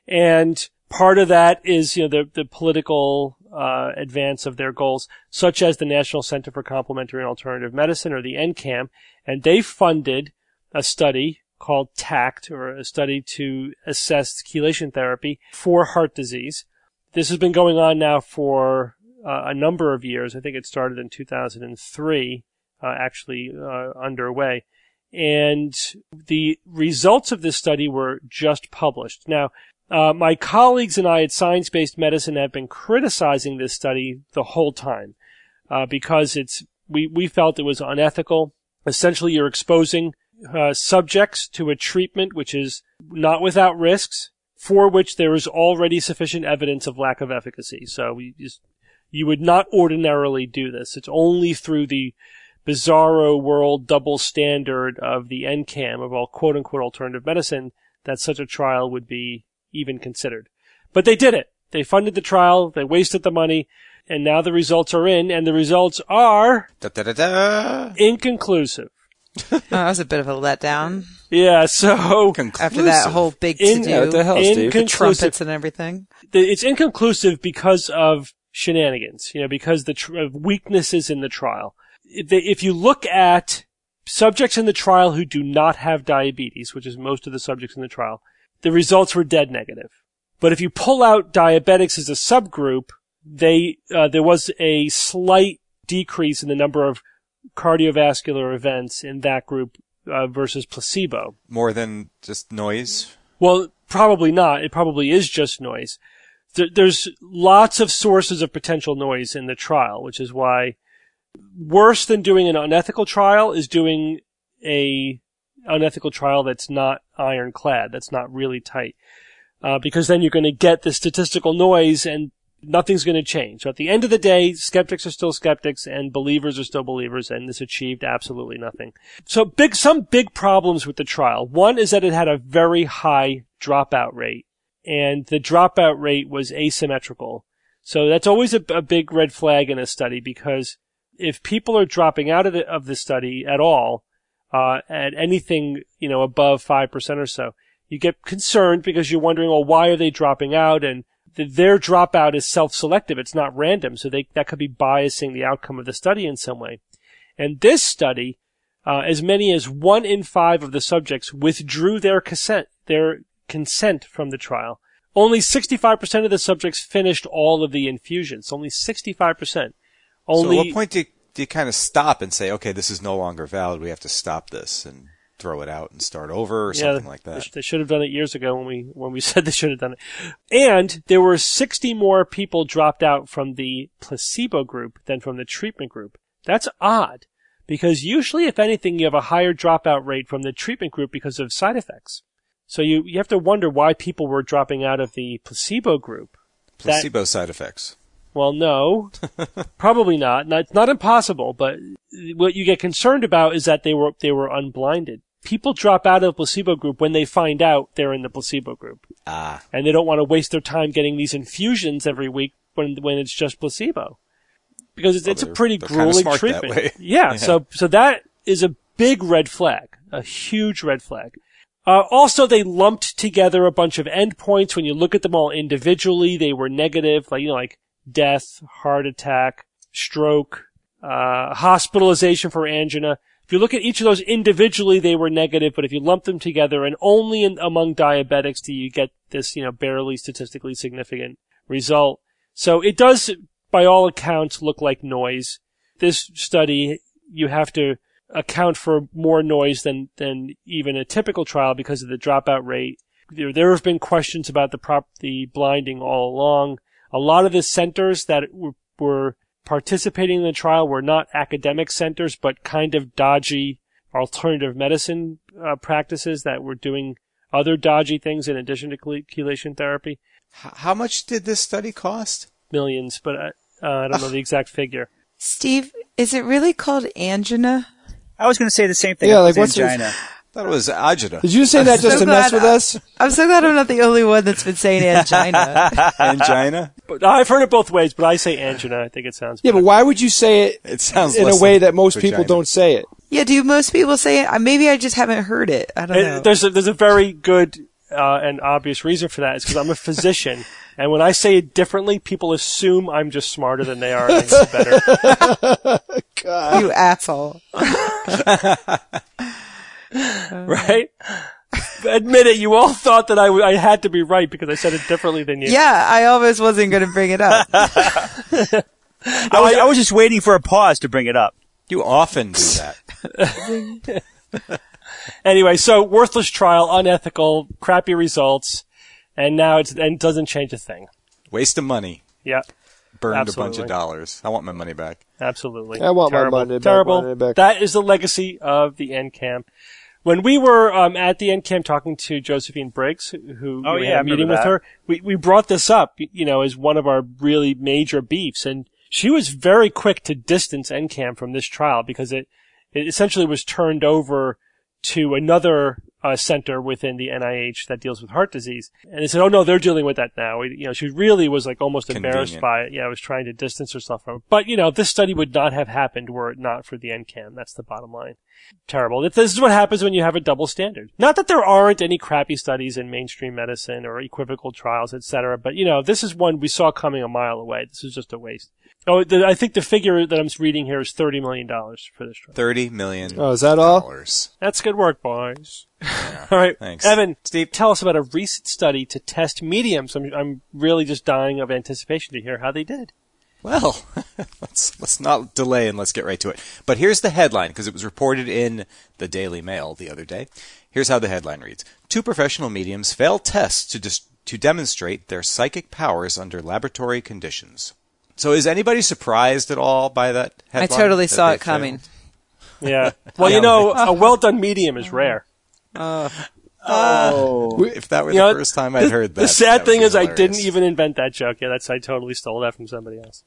And part of that is, you know, the, the political uh, advance of their goals, such as the National Center for Complementary and Alternative Medicine, or the N CAM, and they funded a study called TACT, or a study to assess chelation therapy for heart disease. This has been going on now for uh, a number of years. I think it started in two thousand three, uh, actually uh, underway. And the results of this study were just published. Now, uh, my colleagues and I at Science-Based Medicine have been criticizing this study the whole time uh, because it's we, we felt it was unethical. Essentially, you're exposing uh, subjects to a treatment which is not without risks, for which there is already sufficient evidence of lack of efficacy. So we just, you would not ordinarily do this. It's only through the bizarro world double standard of the N CAM, of all quote-unquote alternative medicine, that such a trial would be even considered. But they did it. They funded the trial, they wasted the money, and now the results are in, and the results are da, da, da, da. inconclusive. Oh, that was a bit of a letdown. Yeah, so after that whole big in, to-do, yeah, what the hell, Steve? the trumpets and everything. It's inconclusive because of shenanigans, you know, because the tr- of weaknesses in the trial. If you look at subjects in the trial who do not have diabetes, which is most of the subjects in the trial, the results were dead negative. But if you pull out diabetics as a subgroup, they uh, there was a slight decrease in the number of cardiovascular events in that group uh, versus placebo. More than just noise? Well, probably not. It probably is just noise. There, there's lots of sources of potential noise in the trial, which is why worse than doing an unethical trial is doing a unethical trial that's not ironclad, that's not really tight. Uh, because then you're going to get the statistical noise and nothing's going to change. So at the end of the day, skeptics are still skeptics and believers are still believers, and this achieved absolutely nothing. So big, some big problems with the trial. One is that it had a very high dropout rate, and the dropout rate was asymmetrical. So that's always a, a big red flag in a study, because if people are dropping out of the, of the study at all, uh, at anything, you know, above five percent or so, you get concerned because you're wondering, well, why are they dropping out? And the, their dropout is self-selective. It's not random. So they, that could be biasing the outcome of the study in some way. And this study, uh, as many as one in five of the subjects withdrew their consent, their consent from the trial. Only sixty-five percent of the subjects finished all of the infusions. Only sixty-five percent. Only, so at what point do you, do you kind of stop and say, okay, this is no longer valid, we have to stop this and throw it out and start over or yeah, something like that? They should have done it years ago when we when we said they should have done it. And there were sixty more people dropped out from the placebo group than from the treatment group. That's odd, because usually, if anything, you have a higher dropout rate from the treatment group because of side effects. So you, you have to wonder why people were dropping out of the placebo group. Placebo that, side effects. Well, no, probably not. not. It's not impossible, but what you get concerned about is that they were they were unblinded. people drop out of the placebo group when they find out they're in the placebo group. Ah. And they don't want to waste their time getting these infusions every week when when it's just placebo. Because it's, Well, it's a they're- pretty they're kinda grueling smart that treatment. way. Yeah, Yeah. so so that is a big red flag, a huge red flag. Uh, also, they lumped together a bunch of endpoints. When you look at them all individually, they were negative, like, you know, like death, heart attack, stroke, uh, hospitalization for angina. If you look at each of those individually, they were negative, but if you lump them together, and only in, among diabetics do you get this, you know, barely statistically significant result. So it does, by all accounts, look like noise. This study, you have to account for more noise than, than even a typical trial because of the dropout rate. There, there have been questions about the prop, the blinding all along. A lot of the centers that were, were participating in the trial were not academic centers, but kind of dodgy alternative medicine uh, practices that were doing other dodgy things in addition to chelation therapy. H- How much did this study cost? Millions, but I, uh, I don't know the exact figure. Steve, is it really called angina? I was going to say the same thing. Yeah, It like, was what's angina. I thought it was agita. Did you say that just so to mess glad with us? I'm so glad I'm not the only one that's been saying angina. Angina? But I've heard it both ways, but I say angina. I think it sounds Yeah, better. but why would you say it It sounds in a less way like that most people vagina. don't say it? Yeah, do most people say it? Uh, Maybe I just haven't heard it. I don't know. It, there's a, there's a very good uh, and obvious reason for that. It's because I'm a physician, and when I say it differently, people assume I'm just smarter than they are and I know better. You asshole. Right? Admit it. You all thought that I, w- I had to be right because I said it differently than you. Yeah, I almost wasn't going to bring it up. I was, I was just waiting for a pause to bring it up. You often do that. Anyway, so worthless trial, unethical, crappy results, and now it's and doesn't change a thing. Waste of money. Yeah. Burned a bunch Absolutely. of dollars. I want my money back. Absolutely. I want my Terrible. money back, Terrible. money back. That is the legacy of the N C A M. When we were um, at the N C A M talking to Josephine Briggs, who Oh, we yeah, had I a meeting remember with that. her, we, we brought this up, you know, as one of our really major beefs. And she was very quick to distance N C A M from this trial because it, it essentially was turned over to another uh, center within the N I H that deals with heart disease. And they said, oh no, they're dealing with that now. You know, she really was like almost embarrassed Convenient. by it. Yeah, was trying to distance herself from it. But, you know, this study would not have happened were it not for the N C A M. That's the bottom line. Terrible. This is what happens when you have a double standard. Not that there aren't any crappy studies in mainstream medicine or equivocal trials, et cetera, but, you know, this is one we saw coming a mile away. This is just a waste. Oh, the, I think the figure that I'm reading here is thirty million dollars for this trial. Thirty million. Oh, is that all? Dollars. That's good work, boys. All right. Thanks. Evan, Steve. tell us about a recent study to test mediums. I'm, I'm really just dying of anticipation to hear how they did. Well, let's let's not delay and let's get right to it. But here's the headline because it was reported in the Daily Mail the other day. Here's how the headline reads: Two professional mediums failed tests to dis- to demonstrate their psychic powers under laboratory conditions. So is anybody surprised at all by that I headline? totally that saw they it coming. failed? Yeah. Well, you know, a well-done medium is rare. Oh. If that were You the know, first time I'd the, heard that. The sad that would thing be is I hilarious. didn't even invent that joke. Yeah, that's I totally stole that from somebody else.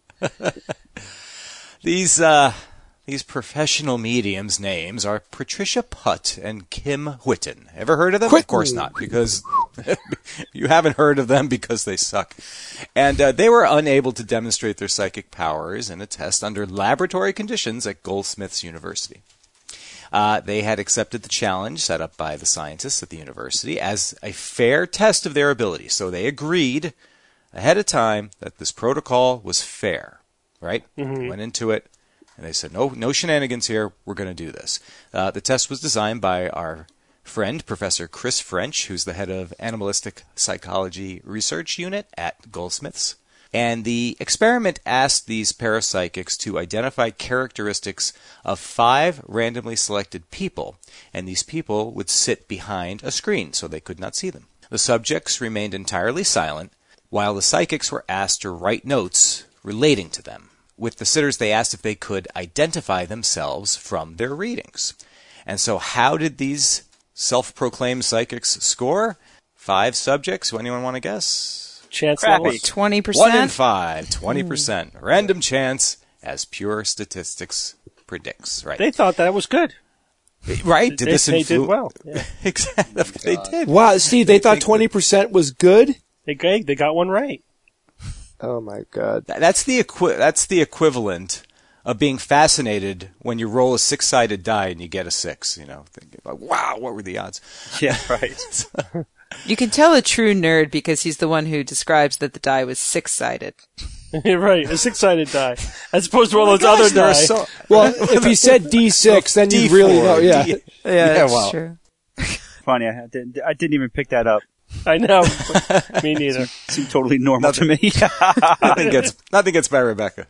These uh, these professional mediums' names are Patricia Putt and Kim Whitten. Ever heard of them? Of course not, because you haven't heard of them because they suck. And uh, they were unable to demonstrate their psychic powers in a test under laboratory conditions at Goldsmiths University. Uh, they had accepted the challenge set up by the scientists at the university as a fair test of their ability. So they agreed ahead of time that this protocol was fair, right? Mm-hmm. Went into it, and they said, no no shenanigans here. We're going to do this. Uh, the test was designed by our friend, Professor Chris French, who's the head of Animalistic Psychology Research Unit at Goldsmiths. And the experiment asked these parapsychics to identify characteristics of five randomly selected people, and these people would sit behind a screen so they could not see them. The subjects remained entirely silent, while the psychics were asked to write notes relating to them. With the sitters, they asked if they could identify themselves from their readings. And so how did these self-proclaimed psychics score? Five subjects. Anyone want to guess? Chance Crappy. levels? twenty One in percent? five, twenty percent. Random chance, as pure statistics predicts. Right. They thought that was good. Right? Did they, this they influ- did well. Yeah. Exactly. They did. Wow, Steve, they, They thought think twenty percent was good? They, they got one right. Oh my god. Th- That's the equi- that's the equivalent of being fascinated when you roll a six-sided die and you get a six. You know, thinking like, wow, what were the odds? Yeah, right. You can tell a true nerd because he's the one who describes that the die was six-sided. Right, a six-sided die, as opposed to all Oh my those gosh, other there are die. so- Well, if you said D six, then you D four, really know. Yeah. D- Yeah, Yeah, that's well. true. Funny, I didn't, I didn't even pick that up. I know. Me neither. Seemed totally normal to me. nothing gets nothing gets by Rebecca.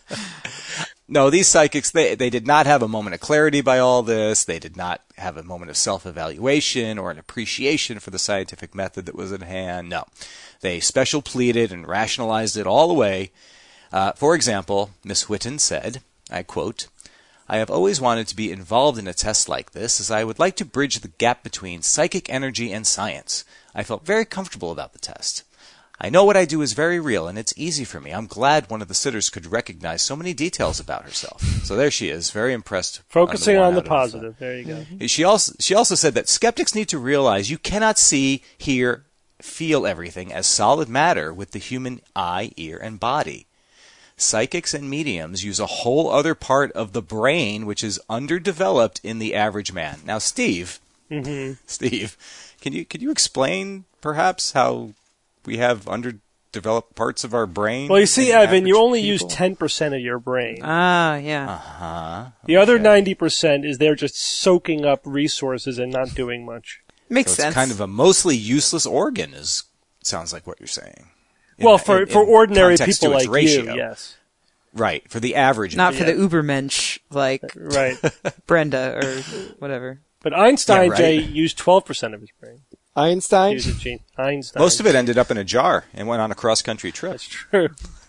No, these psychics, they they did not have a moment of clarity by all this. They did not have a moment of self-evaluation or an appreciation for the scientific method that was at hand. No. They special pleaded and rationalized it all away. Uh, for example, Miss Whitten said, I quote, I have always wanted to be involved in a test like this, as I would like to bridge the gap between psychic energy and science. I felt very comfortable about the test. I know what I do is very real, and it's easy for me. I'm glad one of the sitters could recognize so many details about herself. So there she is, very impressed. Focusing on on the, the one out of, positive. There you go. uh, She also she also said that skeptics need to realize you cannot see, hear, feel everything as solid matter with the human eye, ear, and body. Psychics and mediums use a whole other part of the brain which is underdeveloped in the average man. Now, Steve, Mm-hmm. Steve, can you can you explain perhaps how we have underdeveloped parts of our brain? Well, you see, than Evan, you average only people? use ten percent of your brain. Ah, yeah. Uh-huh. The other Okay. ninety percent is they're just soaking up resources and not doing much. Makes So it's sense. kind of a mostly useless organ, is sounds like what you're saying. In Well, that- for in- for in ordinary context to people its like ratio. you, yes. Right, for the average. Not for Yeah. the Ubermensch like Right. Brenda or whatever. But Einstein, Yeah, right. Jay, used twelve percent of his brain. He Einstein? was a genius. Einstein. Most of it ended up in a jar and went on a cross-country trip. That's true.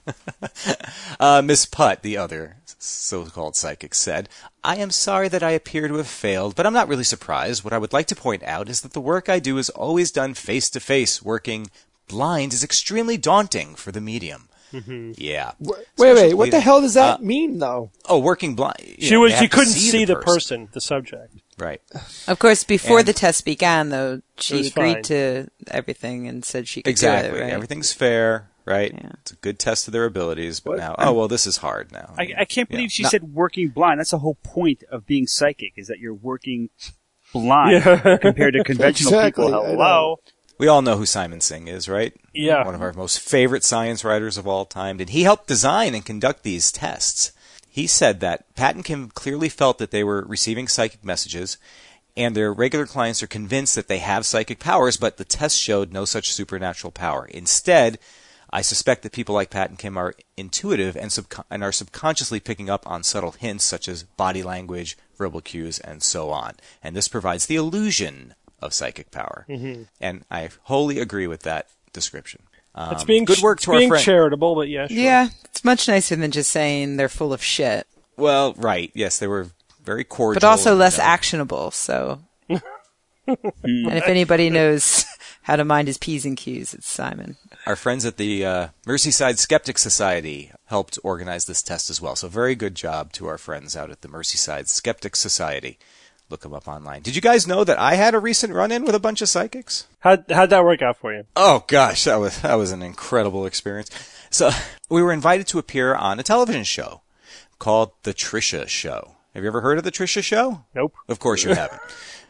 Uh, Miss Putt, the other so-called psychic, said, I am sorry that I appear to have failed, but I'm not really surprised. What I would like to point out is that the work I do is always done face-to-face. Working blind is extremely daunting for the medium. Mm-hmm. Yeah. Wait, wait, what the Especially- hell does that uh, mean, though? Oh, working blind. you She know, was. they She have to couldn't see, the person. person. the subject. Right. Of course, before And- the test began, though, It she was agreed fine. to everything and said she could Exactly. do it, right? Everything's fair, right? Yeah. It's a good test of their abilities, but What? now, oh, well, this is hard now. I, I can't believe Yeah. she No- said working blind. That's the whole point of being psychic, is that you're working blind Yeah. compared to conventional Exactly, people. I Hello. We all know who Simon Singh is, right? Yeah. One of our most favorite science writers of all time. And he helped design and conduct these tests. He said that Pat and Kim clearly felt that they were receiving psychic messages, and their regular clients are convinced that they have psychic powers, but the test showed no such supernatural power. Instead, I suspect that people like Pat and Kim are intuitive and, subcon- and are subconsciously picking up on subtle hints such as body language, verbal cues, and so on. And this provides the illusion of psychic power. Mm-hmm. And I wholly agree with that description. Um, It's being good work to being our friend. charitable, but yeah, sure. Yeah, it's much nicer than just saying they're full of shit, Well, right. Yes, they were very cordial. but also and, less you know, actionable. So, and if anybody knows how to mind his P's and Q's, it's Simon. Our friends at the uh, Merseyside Skeptic Society helped organize this test as well. So very good job to our friends out at the Merseyside Skeptic Society. Look them up online. Did you guys know that I had a recent run-in with a bunch of psychics? How'd, how'd that work out for you? Oh gosh, that was that was an incredible experience. So we were invited to appear on a television show called The Trisha Show. Have you ever heard of The Trisha Show? Nope. Of course you haven't.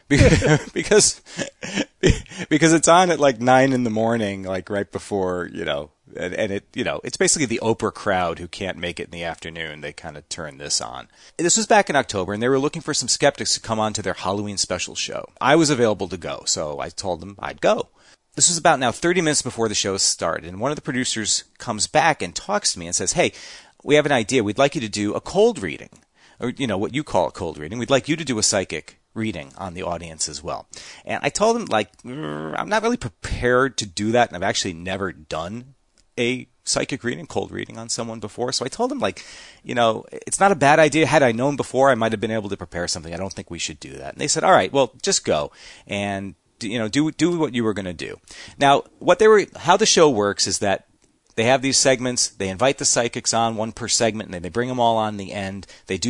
because because it's on at like nine in the morning, like right before, you know, and, and it, you know, it's basically the Oprah crowd who can't make it in the afternoon. They kind of turn this on. This was back in October, and they were looking for some skeptics to come on to their Halloween special show. I was available to go, so I told them I'd go. This was about now thirty minutes before the show started, and one of the producers comes back and talks to me and says, hey, we have an idea. We'd like you to do a cold reading, or, you know, what you call a cold reading. We'd like you to do a psychic reading on the audience as well. And I told him, like, mm, I'm not really prepared to do that, and I've actually never done a psychic reading, cold reading on someone before. So I told him, like, you know, it's not a bad idea. Had I known before, I might have been able to prepare something. I don't think we should do that. And they said, all right, well, just go and, you know, do do what you were going to do. Now, what they were, how the show works is that they have these segments. They invite the psychics on, one per segment, and then they bring them all on the end. They do some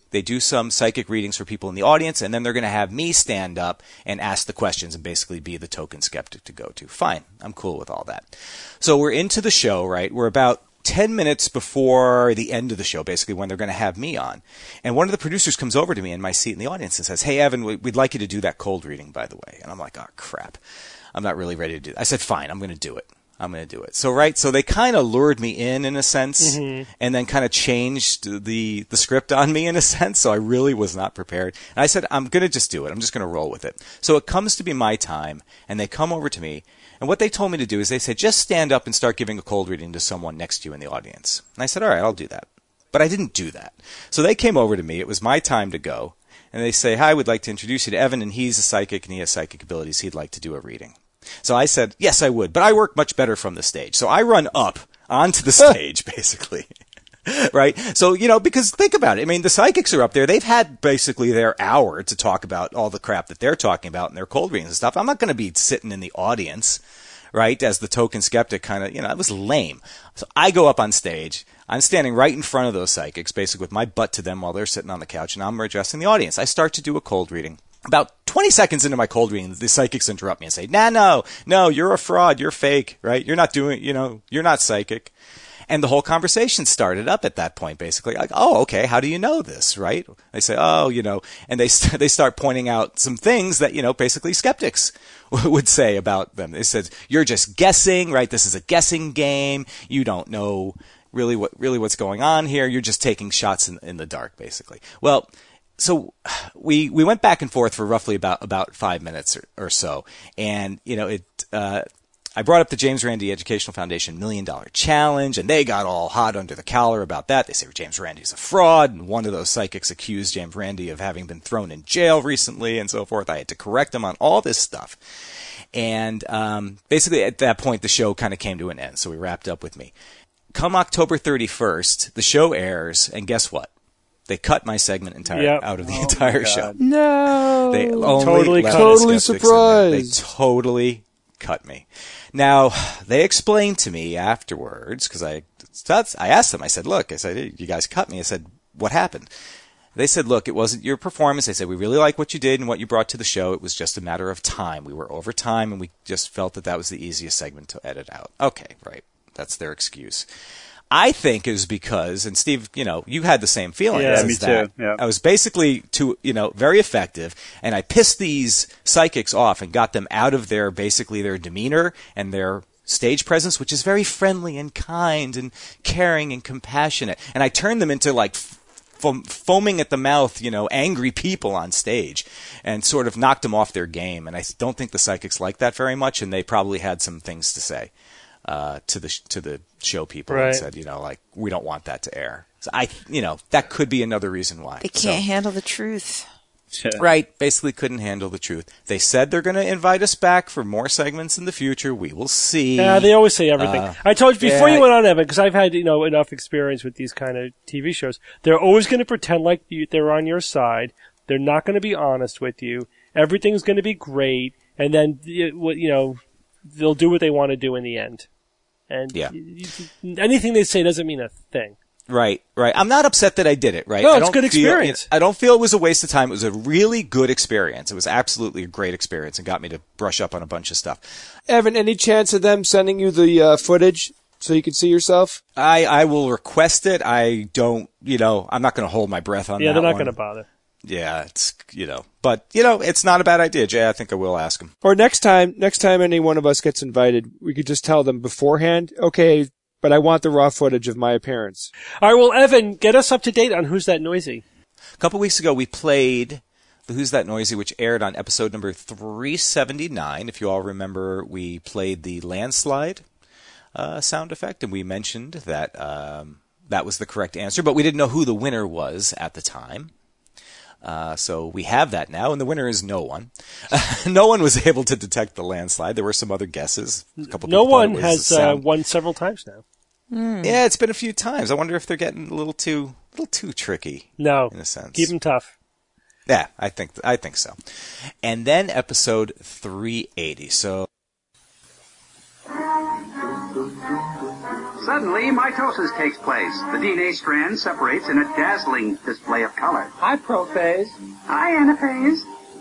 They do some psychic readings for people in the audience, and then they're going to have me stand up and ask the questions and basically be the token skeptic to go to. Fine. I'm cool with all that. So we're into the show, right? We're about ten minutes before the end of the show, basically, when they're going to have me on. And one of the producers comes over to me in my seat in the audience and says, "Hey, Evan, we'd like you to do that cold reading, by the way." And I'm like, oh, crap. I'm not really ready to do that. I said, fine, I'm going to do it. I'm going to do it. So, right, so they kind of lured me in, in a sense, mm-hmm. and then kind of changed the, the script on me, in a sense, so I really was not prepared. And I said, I'm going to just do it. I'm just going to roll with it. So it comes to be my time, and they come over to me, and what they told me to do is they said, just stand up and start giving a cold reading to someone next to you in the audience. And I said, all right, I'll do that. But I didn't do that. So they came over to me. It was my time to go. And they say, hi, we'd like to introduce you to Evan, and he's a psychic, and he has psychic abilities. He'd like to do a reading. So I said, yes, I would, but I work much better from the stage. So I run up onto the stage, basically. Right? So, you know, because think about it. I mean, the psychics are up there. They've had basically their hour to talk about all the crap that they're talking about in their cold readings and stuff. I'm not going to be sitting in the audience, right, as the token skeptic kind of, you know, it was lame. So I go up on stage. I'm standing right in front of those psychics, basically with my butt to them while they're sitting on the couch, and I'm addressing the audience. I start to do a cold reading. About twenty seconds into my cold reading, the psychics interrupt me and say, nah, no, no, you're a fraud. You're fake, right? You're not doing, you know, you're not psychic. And the whole conversation started up at that point, basically. Like, oh, okay, how do you know this, right? They say, oh, you know, and they st- they start pointing out some things that, you know, basically skeptics would say about them. They said, you're just guessing, right? This is a guessing game. You don't know really what really what's going on here. You're just taking shots in, in the dark, basically. Well, so we we went back and forth for roughly about about five minutes or, or so, and you know it. Uh, I brought up the James Randi Educational Foundation Million Dollar Challenge, and they got all hot under the collar about that. They say James Randi's a fraud, and one of those psychics accused James Randi of having been thrown in jail recently, and so forth. I had to correct them on all this stuff, and um, basically at that point the show kind of came to an end. So we wrapped up with me. Come October thirty-first, the show airs, and guess what? They cut my segment entire yep. out of the oh entire show. No. They only totally, totally surprised. They totally cut me. Now, they explained to me afterwards, because I, I asked them, I said, look, I said, you guys cut me. I said, what happened? They said, look, it wasn't your performance. They said, we really like what you did and what you brought to the show. It was just a matter of time. We were over time, and we just felt that that was the easiest segment to edit out. Okay, right. That's their excuse. I think it was because, and Steve, you know, you had the same feeling. Yeah, as me that. too. Yeah. I was basically too, you know, very effective, and I pissed these psychics off and got them out of their, basically their demeanor and their stage presence, which is very friendly and kind and caring and compassionate. And I turned them into like foam, foaming at the mouth, you know, angry people on stage, and sort of knocked them off their game. And I don't think the psychics liked that very much, and they probably had some things to say. Uh, to the to the show people right. and said, you know, like, we don't want that to air. So I, you know, that could be another reason why. They can't so, handle the truth. Right. Basically couldn't handle the truth. They said they're going to invite us back for more segments in the future. We will see. Yeah, they always say everything. Uh, I told you before yeah, you went on, Evan, because I've had, you know, enough experience with these kind of T V shows. They're always going to pretend like you, they're on your side. They're not going to be honest with you. Everything's going to be great. And then, you know, they'll do what they want to do in the end. And yeah. anything they say doesn't mean a thing. Right, right. I'm not upset that I did it, right? No, I it's don't good feel, experience. I don't feel it was a waste of time. It was a really good experience. It was absolutely a great experience and got me to brush up on a bunch of stuff. Evan, any chance of them sending you the uh, footage so you can see yourself? I, I will request it. I don't, you know, I'm not going to hold my breath on yeah, that they're not one. going to bother. Yeah, it's, you know, but, you know, it's not a bad idea, Jay. I think I will ask them. Or next time, next time any one of us gets invited, we could just tell them beforehand, okay, but I want the raw footage of my appearance. All right, well, Evan, get us up to date on Who's That Noisy? A couple weeks ago, we played the Who's That Noisy, which aired on episode number three seventy-nine. If you all remember, we played the landslide uh, sound effect, and we mentioned that um, that was the correct answer, but we didn't know who the winner was at the time. Uh, so we have that now, and the winner is no one. No one was able to detect the landslide. There were some other guesses. A couple no people one thought it has was uh, won several times now. Mm. Yeah, it's been a few times. I wonder if they're getting a little too, a little too tricky. No, in a sense. Keep them tough. Yeah, I think I think so. And then episode three eighty. So. Suddenly, mitosis takes place. The D N A strand separates in a dazzling display of color. Hi, prophase. Hi, anaphase.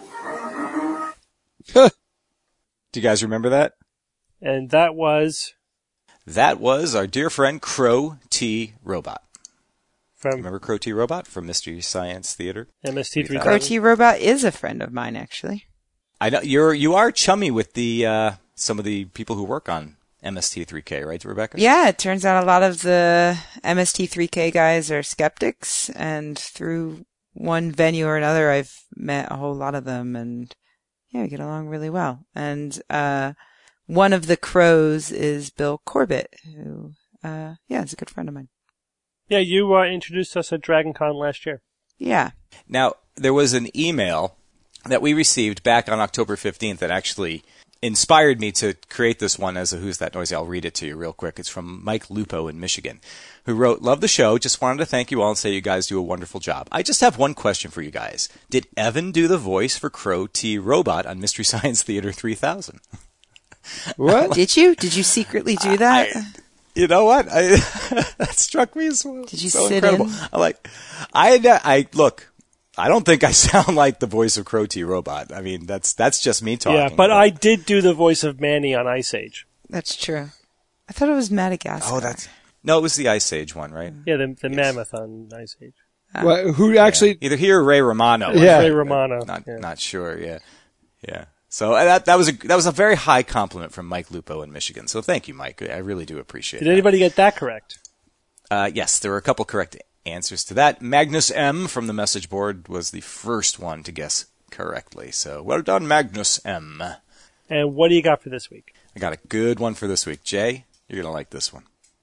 Do you guys remember that? And that was... That was our dear friend Crow T. Robot. From Remember Crow T. Robot from Mystery Science Theater? M S T three thousand. Crow T. Robot is a friend of mine, actually. I know you're you are chummy with the uh, some of the people who work on M S T three K, right, Rebecca? Yeah, it turns out a lot of the M S T three K guys are skeptics, and through one venue or another, I've met a whole lot of them, and yeah, we get along really well. And uh one of the crows is Bill Corbett, who uh yeah, is a good friend of mine. Yeah, you uh, introduced us at DragonCon last year. Yeah. Now, there was an email that we received back on October fifteenth that actually inspired me to create this one as a Who's That Noisy? I'll read it to you real quick. It's from Mike Lupo in Michigan, who wrote, "Love the show. Just wanted to thank you all and say you guys do a wonderful job. I just have one question for you guys. Did Evan do the voice for Crow T. Robot on Mystery Science Theater three thousand? What? Did you? Did you secretly do that? I, you know what? I, that struck me as well. Did you so sit incredible. in? I'm like, I, I, look, I don't think I sound like the voice of Crow T. Robot. I mean, that's, that's just me talking. Yeah, but, but I did do the voice of Manny on Ice Age. That's true. I thought it was Madagascar. Oh, that's, no, it was the Ice Age one, right? Yeah, the, the Yes. mammoth on Ice Age. Well, who actually? Yeah. Either he or Ray Romano. Yeah. Ray Romano. Not, yeah. not sure. Yeah. Yeah. So uh, that, that was a, that was a very high compliment from Mike Lupo in Michigan. So thank you, Mike. I really do appreciate it. Did anybody get that correct? Uh, yes, there were a couple correct answers to that. Magnus M. from the message board was the first one to guess correctly. So well done, Magnus M. And what do you got for this week? I got a good one for this week. Jay, you're going to like this one.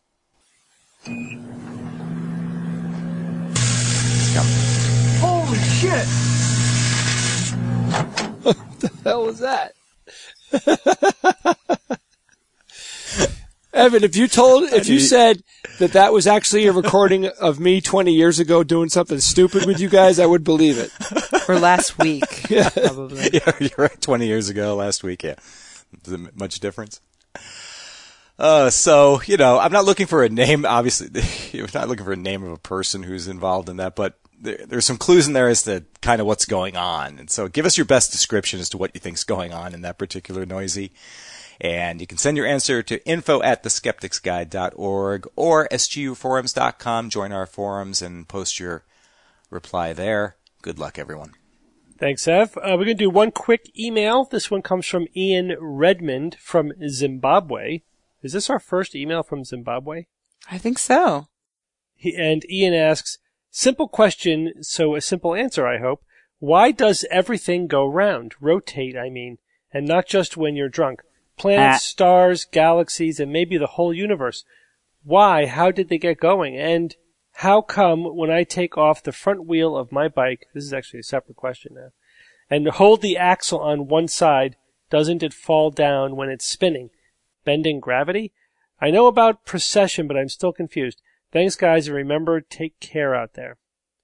Come. Holy shit! What the hell was that? Evan, if you told, if you said that that was actually a recording of me twenty years ago doing something stupid with you guys, I would believe it. For last week, probably. Yeah, you're right. twenty years ago, last week, yeah. Does it much difference? Uh, so, you know, I'm not looking for a name, obviously. You're not looking for a name of a person who's involved in that, but there, there's some clues in there as to kind of what's going on. And so give us your best description as to what you think's going on in that particular noisy. And you can send your answer to info at the skeptics guide dot org or s g u forums dot com. Join our forums and post your reply there. Good luck, everyone. Thanks, Ev. Uh, we're going to do one quick email. This one comes from Ian Redmond from Zimbabwe. Is this our first email from Zimbabwe? I think so. He, and Ian asks, simple question, so a simple answer, I hope. Why does everything go round? Rotate, I mean, and not just when you're drunk. Planets, ah. stars, galaxies, and maybe the whole universe. Why? How did they get going? And how come when I take off the front wheel of my bike, this is actually a separate question now, and hold the axle on one side, doesn't it fall down when it's spinning? Bending gravity? I know about precession, but I'm still confused. Thanks, guys, and remember, take care out there.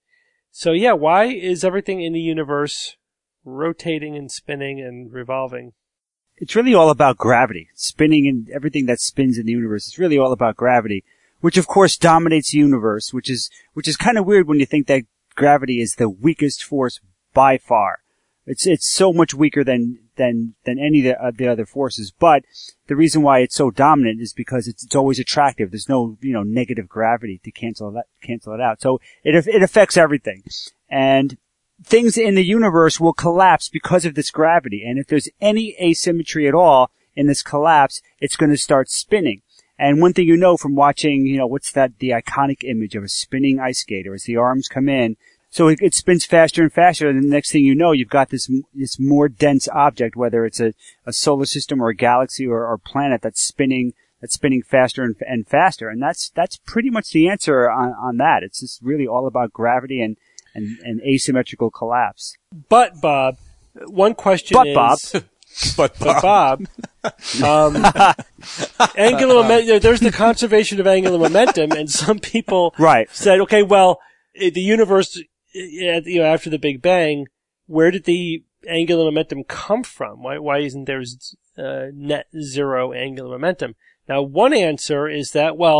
So, yeah, why is everything in the universe rotating and spinning and revolving? It's really all about gravity. Spinning and everything that spins in the universe. It's really all about gravity, which of course dominates the universe, which is, which is kind of weird when you think that gravity is the weakest force by far. It's, it's so much weaker than, than, than any of the, uh, the other forces. But the reason why it's so dominant is because it's, it's always attractive. There's no, you know, negative gravity to cancel that, cancel it out. So it, it affects everything. And things in the universe will collapse because of this gravity. And if there's any asymmetry at all in this collapse, it's going to start spinning. And one thing you know from watching, you know, what's that, the iconic image of a spinning ice skater as the arms come in. So it, it spins faster and faster, and the next thing you know, you've got this this more dense object, whether it's a, a solar system or a galaxy or, or planet that's spinning that's spinning faster and, and faster. And that's that's pretty much the answer on, on that. It's just really all about gravity and, and, and asymmetrical collapse. But Bob, one question but, is. Bob. But Bob. But Bob, um, angular momentum. There's the conservation of angular momentum, and some people right. said, okay, well, the universe. You know, after the Big Bang, where did the angular momentum come from? Why, why isn't there uh, net zero angular momentum? Now, one answer is that, well,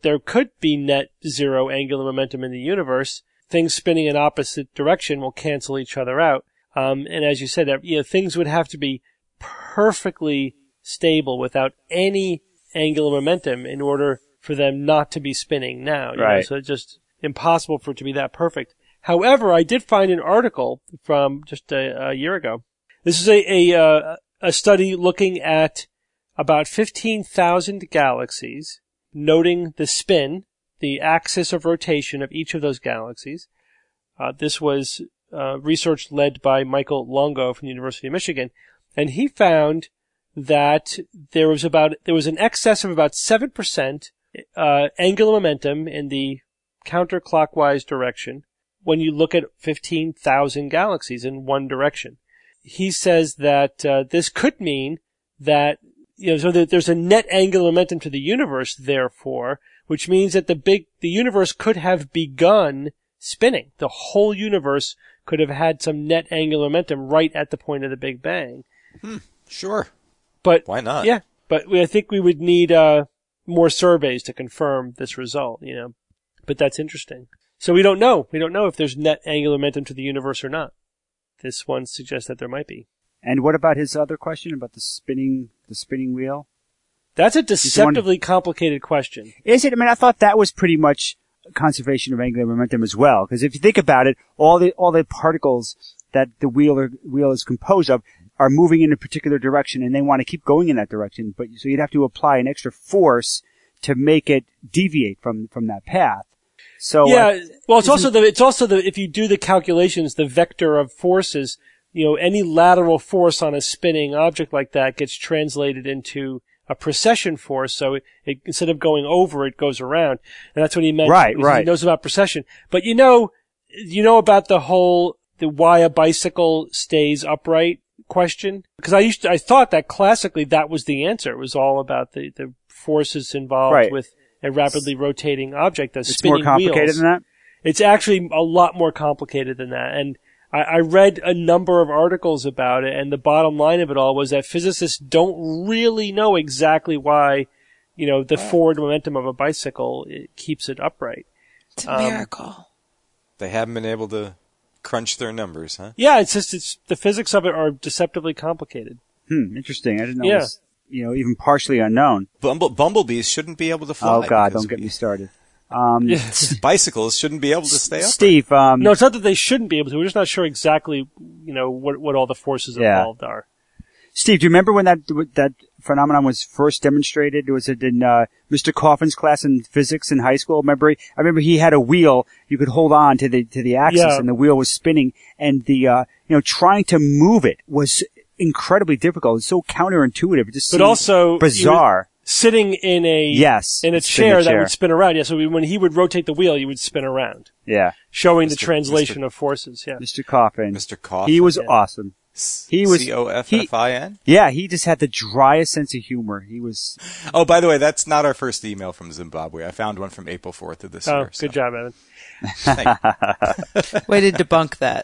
there could be net zero angular momentum in the universe. Things spinning in opposite direction will cancel each other out. Um, and as you said, that, you know, things would have to be perfectly stable without any angular momentum in order for them not to be spinning now. You right. know? So it's just impossible for it to be that perfect. However, I did find an article from just a, a year ago. This is a, a, uh, a study looking at about fifteen thousand galaxies, noting the spin, the axis of rotation of each of those galaxies. Uh, this was uh, research led by Michael Longo from the University of Michigan, and he found that there was about there was an excess of about seven percent uh, angular momentum in the counterclockwise direction when you look at fifteen thousand galaxies in one direction. He says that uh, this could mean that, you know, so that there's a net angular momentum to the universe, therefore, which means that the big, the universe could have begun spinning. The whole universe could have had some net angular momentum right at the point of the Big Bang. Hmm, sure. But why not? Yeah, but we, I think we would need uh, more surveys to confirm this result, you know. But that's interesting. So we don't know. We don't know if there's net angular momentum to the universe or not. This one suggests that there might be. And what about his other question about the spinning, the spinning wheel? That's a deceptively complicated question. Is it? I mean, I thought that was pretty much conservation of angular momentum as well. Because if you think about it, all the all the particles that the wheel or, wheel is composed of are moving in a particular direction, and they want to keep going in that direction. But so you'd have to apply an extra force to make it deviate from from that path. So yeah, uh, well, it's also the it's also the if you do the calculations, the vector of forces, you know, any lateral force on a spinning object like that gets translated into a precession force. So it, it instead of going over, it goes around, and that's what he meant. Right, right. He knows about precession, but you know, you know about the whole the why a bicycle stays upright question, because I used to, I thought that classically that was the answer. It was all about the the forces involved right. with a rapidly rotating object that's it's spinning more complicated wheels. than that? It's actually a lot more complicated than that. And I, I read a number of articles about it, and the bottom line of it all was that physicists don't really know exactly why, you know, the forward momentum of a bicycle it keeps it upright. It's a um, miracle. They haven't been able to crunch their numbers, huh? Yeah, it's just it's the physics of it are deceptively complicated. Hmm, interesting. I didn't know Yeah. it was, you know, even partially unknown. Bumble, bumblebees shouldn't be able to fly. Oh God, because don't get we- me started. Um, Bicycles shouldn't be able to stay up. Steve, um, No, it's not that they shouldn't be able to. We're just not sure exactly, you know, what what all the forces Yeah. involved are. Steve, do you remember when that that phenomenon was first demonstrated? Was it in uh, Mister Coffin's class in physics in high school? Remember, he, I remember he had a wheel you could hold on to the to the axis, Yeah. and the wheel was spinning, and the uh, you know trying to move it was incredibly difficult. It's so counterintuitive. It just But seemed also bizarre. Sitting in a Yes, in a spin the chair that chair. would spin around. Yeah, so when he would rotate the wheel, you would spin around, Yeah, showing the Mister translation of forces. Yeah. Mister Coffin. Mister Coffin. He was Yeah. awesome. He was C O F F I N? Yeah, he just had the driest sense of humor. He was. Oh, by the way, that's not our first email from Zimbabwe. I found one from April fourth of this Oh, year. good so. job, Evan. Thank you. Way to debunk that.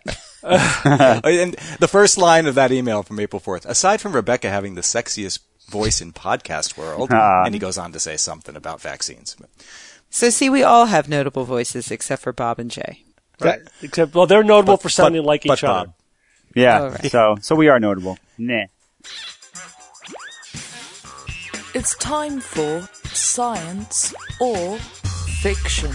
And the first line of that email from April fourth, aside from Rebecca having the sexiest voice in podcast world, Ah. and he goes on to say something about vaccines. So see, we all have notable voices except for Bob and Jay. Right. Except, well, they're notable But- for sounding but- like but each other. Bob. Yeah, Oh, right. so so we are notable. Nah. It's time for Science or Fiction.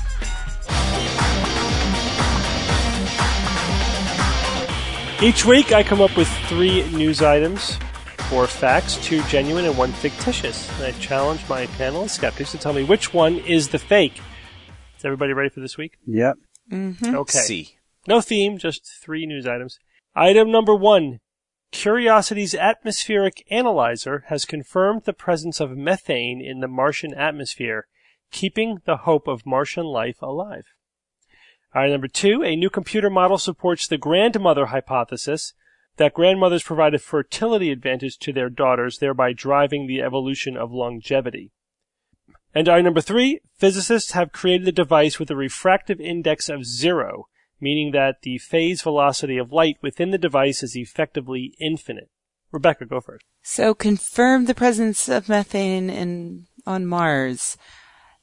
Each week, I come up with three news items, four facts, two genuine, and one fictitious. And I challenge my panel of skeptics to tell me which one is the fake. Is everybody ready for this week? Yep. Okay. C. No theme, just three news items. Item number one. Curiosity's atmospheric analyzer has confirmed the presence of methane in the Martian atmosphere, keeping the hope of Martian life alive. Item number two. A new computer model supports the grandmother hypothesis that grandmothers provide a fertility advantage to their daughters, thereby driving the evolution of longevity. And item number three. Physicists have created a device with a refractive index of zero, meaning that the phase velocity of light within the device is effectively infinite. Rebecca, go first. So confirm the presence of methane in on Mars.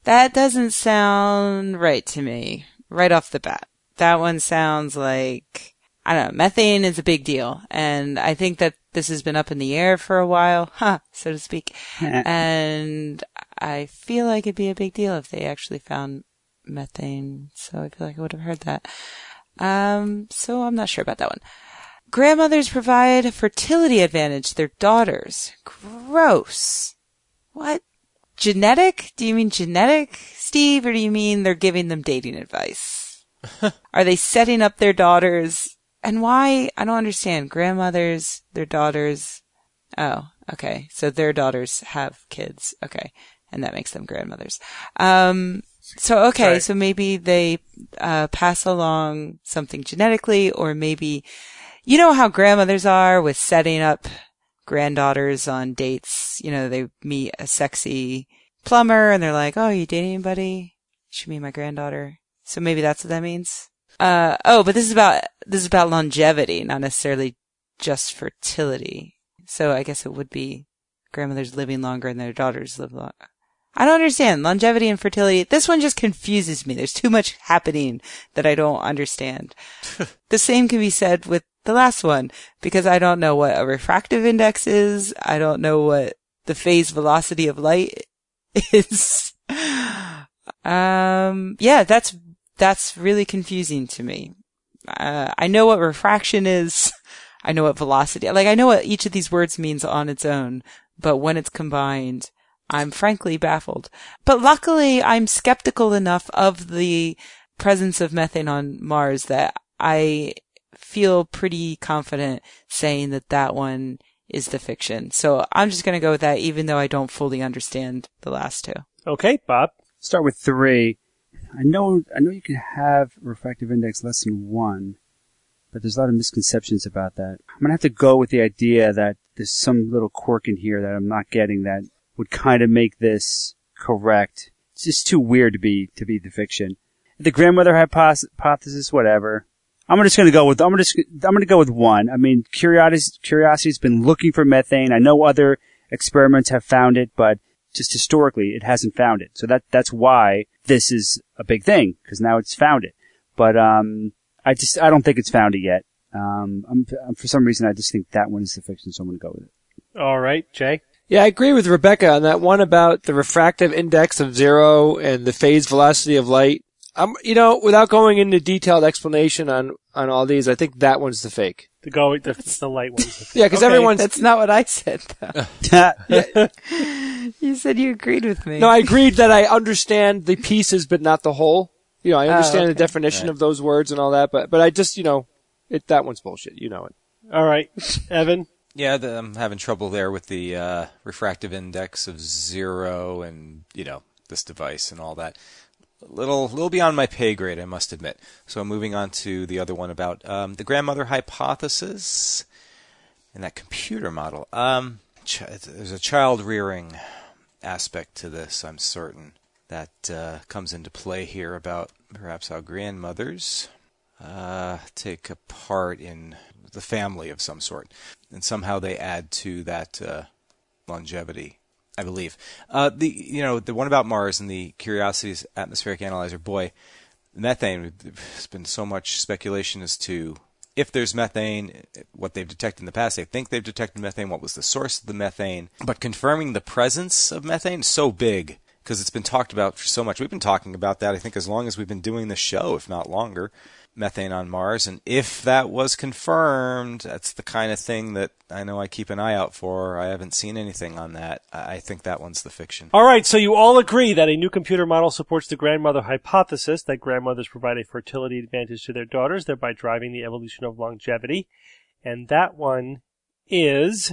That doesn't sound right to me, right off the bat. That one sounds like, I don't know, methane is a big deal. And I think that this has been up in the air for a while, huh, so to speak. And I feel like it'd be a big deal if they actually found methane. So I feel like I would have heard that. Um, so I'm not sure about that one. Grandmothers provide a fertility advantage to their daughters. Gross. What? Genetic? Do you mean genetic, Steve, or do you mean they're giving them dating advice? Are they setting up their daughters? And why? I don't understand. Grandmothers, their daughters. Oh, okay. So their daughters have kids. Okay. And that makes them grandmothers. Um, so, okay. Right. So maybe they, uh, pass along something genetically, or maybe, you know how grandmothers are with setting up granddaughters on dates. You know, they meet a sexy plumber and they're like, oh, you dating anybody? You should meet my granddaughter. So maybe that's what that means. Uh, oh, but this is about, this is about longevity, not necessarily just fertility. So I guess it would be grandmothers living longer and their daughters live longer. I don't understand. Longevity and fertility. This one just confuses me. There's too much happening that I don't understand. The same can be said with the last one, because I don't know what a refractive index is. I don't know what the phase velocity of light is. Um, yeah, that's, that's really confusing to me. Uh, I know what refraction is. I know what velocity, like I know what each of these words means on its own, but when it's combined, I'm frankly baffled. But luckily, I'm skeptical enough of the presence of methane on Mars that I feel pretty confident saying that that one is the fiction. So I'm just going to go with that, even though I don't fully understand the last two. Okay, Bob. Start with three. I know, I know you can have refractive index less than one, but there's a lot of misconceptions about that. I'm going to have to go with the idea that there's some little quirk in here that I'm not getting that would kind of make this correct. It's just too weird to be, to be the fiction. The grandmother hypothesis, whatever. I'm just going to go with, I'm just, I'm going to go with one. I mean, curiosity, curiosity's been looking for methane. I know other experiments have found it, but just historically, it hasn't found it. So that, that's why this is a big thing, because now it's found it. But, um, I just, I don't think it's found it yet. Um, I'm, for some reason, I just think that one is the fiction, so I'm going to go with it. All right, Jay? Yeah, I agree with Rebecca on that one about the refractive index of zero and the phase velocity of light. Um, you know, without going into detailed explanation on, on all these, I think that one's the fake. The go, the, the light one. Yeah, because okay. everyone's... That's not what I said, though. You said you agreed with me. No, I agreed that I understand the pieces, but not the whole. You know, I understand oh, okay. the definition right. of those words and all that, but, but I just, you know, it, that one's bullshit. You know it. All right. Evan? Yeah, the, I'm having trouble there with the uh, refractive index of zero and, you know, this device and all that. A little, little beyond my pay grade, I must admit. So moving on to the other one about um, the grandmother hypothesis and that computer model. Um, ch- there's a child-rearing aspect to this, I'm certain, that uh, comes into play here about perhaps how grandmothers uh, take a part in the family of some sort. And somehow they add to that uh, longevity, I believe. Uh, the you know the one about Mars and the Curiosity's atmospheric analyzer. Boy, methane. There's been so much speculation as to if there's methane, what they've detected in the past. They think they've detected methane. What was the source of the methane? But confirming the presence of methane is so big because it's been talked about for so much. We've been talking about that, I think, as long as we've been doing this show, if not longer. Methane on Mars, and if that was confirmed, that's the kind of thing that I know I keep an eye out for. I haven't seen anything on that. I think that one's the fiction. All right, so you all agree that a new computer model supports the grandmother hypothesis that grandmothers provide a fertility advantage to their daughters, thereby driving the evolution of longevity. And that one is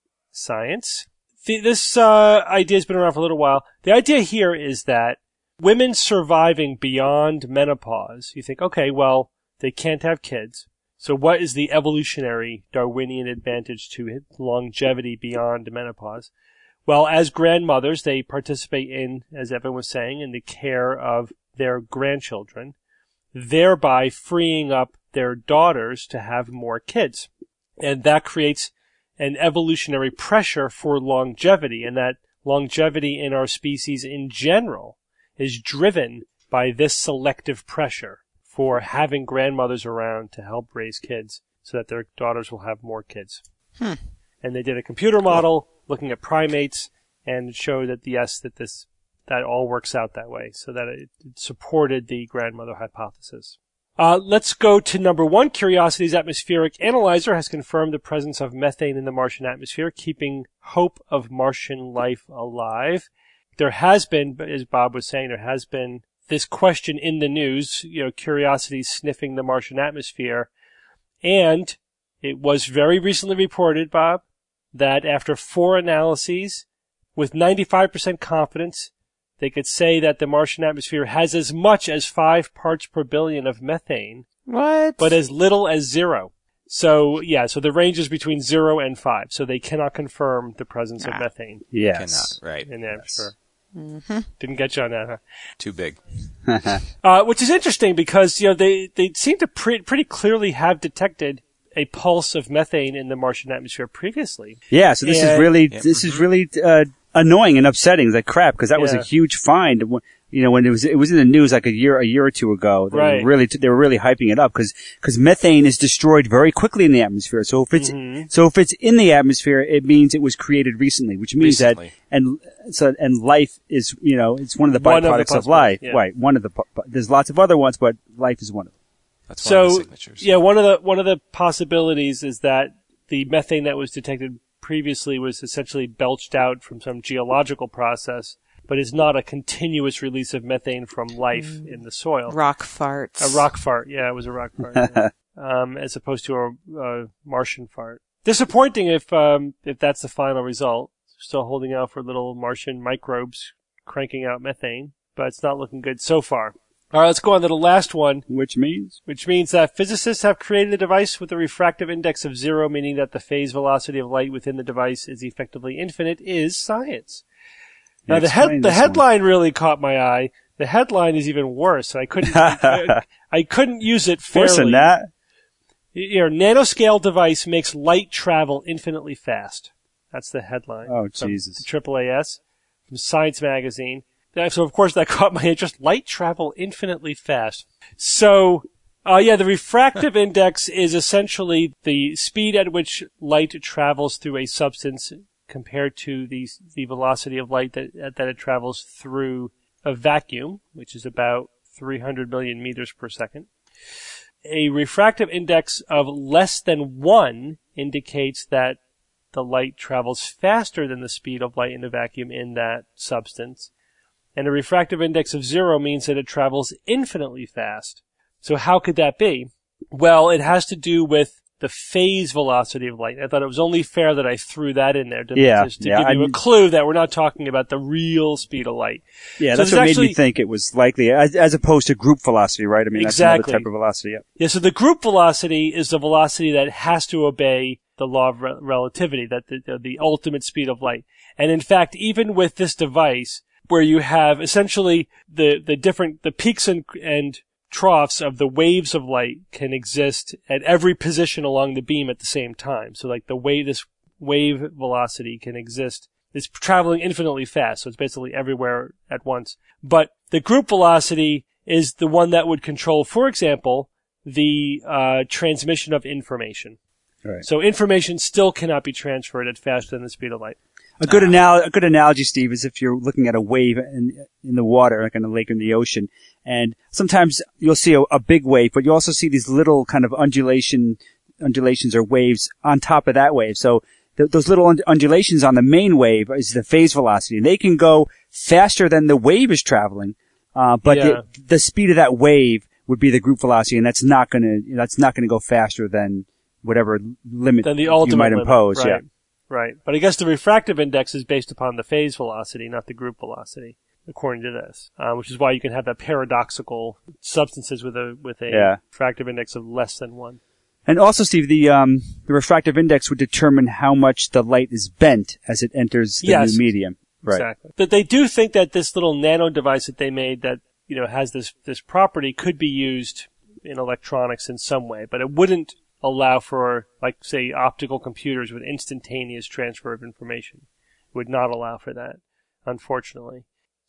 science. The, this uh, idea has been around for a little while. The idea here is that women surviving beyond menopause, you think, okay, well, they can't have kids. So what is the evolutionary Darwinian advantage to longevity beyond menopause? Well, as grandmothers, they participate in, as Evan was saying, in the care of their grandchildren, thereby freeing up their daughters to have more kids. And that creates an evolutionary pressure for longevity, and that longevity in our species in general is driven by this selective pressure for having grandmothers around to help raise kids so that their daughters will have more kids. Hmm. And they did a computer model looking at primates and showed that yes, that this, that all works out that way, so that it, it supported the grandmother hypothesis. Uh, let's go to number one. Curiosity's atmospheric analyzer has confirmed the presence of methane in the Martian atmosphere, keeping hope of Martian life alive. There has been, as Bob was saying, there has been this question in the news, you know, Curiosity sniffing the Martian atmosphere. And it was very recently reported, Bob, that after four analyses, with ninety-five percent confidence, they could say that the Martian atmosphere has as much as five parts per billion of methane. What? But as little as zero. So, yeah, so the range is between zero and five. So they cannot confirm the presence Ah. of methane Yes. Cannot, right. in the atmosphere. Mm-hmm. Didn't get you on that, huh? Too big. Uh, which is interesting because, you know, they, they seem to pre- pretty clearly have detected a pulse of methane in the Martian atmosphere previously. Yeah, so this And- is really, Yep. this is really, uh, annoying and upsetting, like crap, because that was Yeah. a huge find. You know, when it was, it was in the news like a year, a year or two ago. They Right. were really, they were really hyping it up because, because methane is destroyed very quickly in the atmosphere. So if it's, Mm-hmm. so if it's in the atmosphere, it means it was created recently, which means Recently. that, and, so, and life is, you know, it's one of the One of the byproducts of, possible- life. yeah. Right. One of the, pu- there's lots of other ones, but life is one of them. That's one of the So, signatures. yeah, one of the, one of the possibilities is that the methane that was detected previously was essentially belched out from some geological process, but is not a continuous release of methane from life in the soil. Rock farts. A rock fart. Yeah, it was a rock fart. yeah. um, as opposed to a, a Martian fart. Disappointing if, um, if that's the final result. Still holding out for little Martian microbes cranking out methane, but it's not looking good so far. All right, let's go on to the last one, Which means? which means that physicists have created a device with a refractive index of zero, meaning that the phase velocity of light within the device is effectively infinite, is science. Now, the, Explain head, the this one. headline really caught my eye. The headline is even worse. I couldn't, I, I couldn't use it fairly. Worse than that. Your nanoscale device makes light travel infinitely fast. That's the headline. Oh, from Jesus. the triple A S from Science Magazine. So, of course, that caught my interest. Light travel infinitely fast. So, uh, yeah, the refractive index is essentially the speed at which light travels through a substance compared to the, the velocity of light that, that it travels through a vacuum, which is about three hundred million meters per second. A refractive index of less than one indicates that the light travels faster than the speed of light in a vacuum in that substance. And a refractive index of zero means that it travels infinitely fast. So how could that be? Well, it has to do with the phase velocity of light. I thought it was only fair that I threw that in there to, Yeah, just to yeah, give you I- a clue that we're not talking about the real speed of light. Yeah, So that's there's what made actually- me think it was likely, as, as opposed to group velocity, right? I mean, that's Exactly. another type of velocity. Yeah. Yeah, so the group velocity is the velocity that has to obey the law of re- relativity, that the, the, the ultimate speed of light. And in fact, even with this device, where you have essentially the, the different, the peaks and, and troughs of the waves of light can exist at every position along the beam at the same time. So like the way this wave velocity can exist is traveling infinitely fast. So it's basically everywhere at once. But the group velocity is the one that would control, for example, the uh, transmission of information. Right. So information still cannot be transferred at faster than the speed of light. A good anal- a good analogy, Steve, is if you're looking at a wave in, in the water, like in a lake or in the ocean, and sometimes you'll see a, a big wave, but you also see these little kind of undulation, undulations or waves on top of that wave. So th- those little und- undulations on the main wave is the phase velocity, and they can go faster than the wave is traveling, uh, but Yeah. the, the speed of that wave would be the group velocity, and that's not gonna, that's not gonna go faster than whatever limit Than the ultimate you might limit. impose. Right. Yeah. Right. But I guess the refractive index is based upon the phase velocity, not the group velocity, according to this, uh, which is why you can have that paradoxical substances with a with a Yeah. refractive index of less than one. And also, Steve, the um, the refractive index would determine how much the light is bent as it enters the Yes. new medium. Right. Exactly. But they do think that this little nano device that they made that, you know, has this this property could be used in electronics in some way, but it wouldn't allow for, like, say, optical computers with instantaneous transfer of information. It would not allow for that, unfortunately.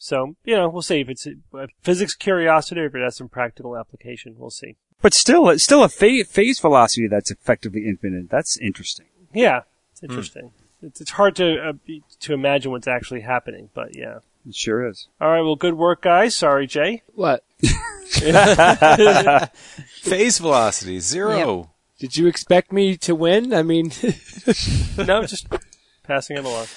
So, you know, we'll see if it's a physics curiosity or if it has some practical application. We'll see. But still, it's still a phase, phase velocity that's effectively infinite. That's interesting. Yeah, it's interesting. Mm. It's, it's hard to uh, to imagine what's actually happening, but yeah. It sure is. All right, well, good work, guys. Sorry, Jay. What? Phase velocity, zero. Yep. Did you expect me to win? I mean... No, just passing it along.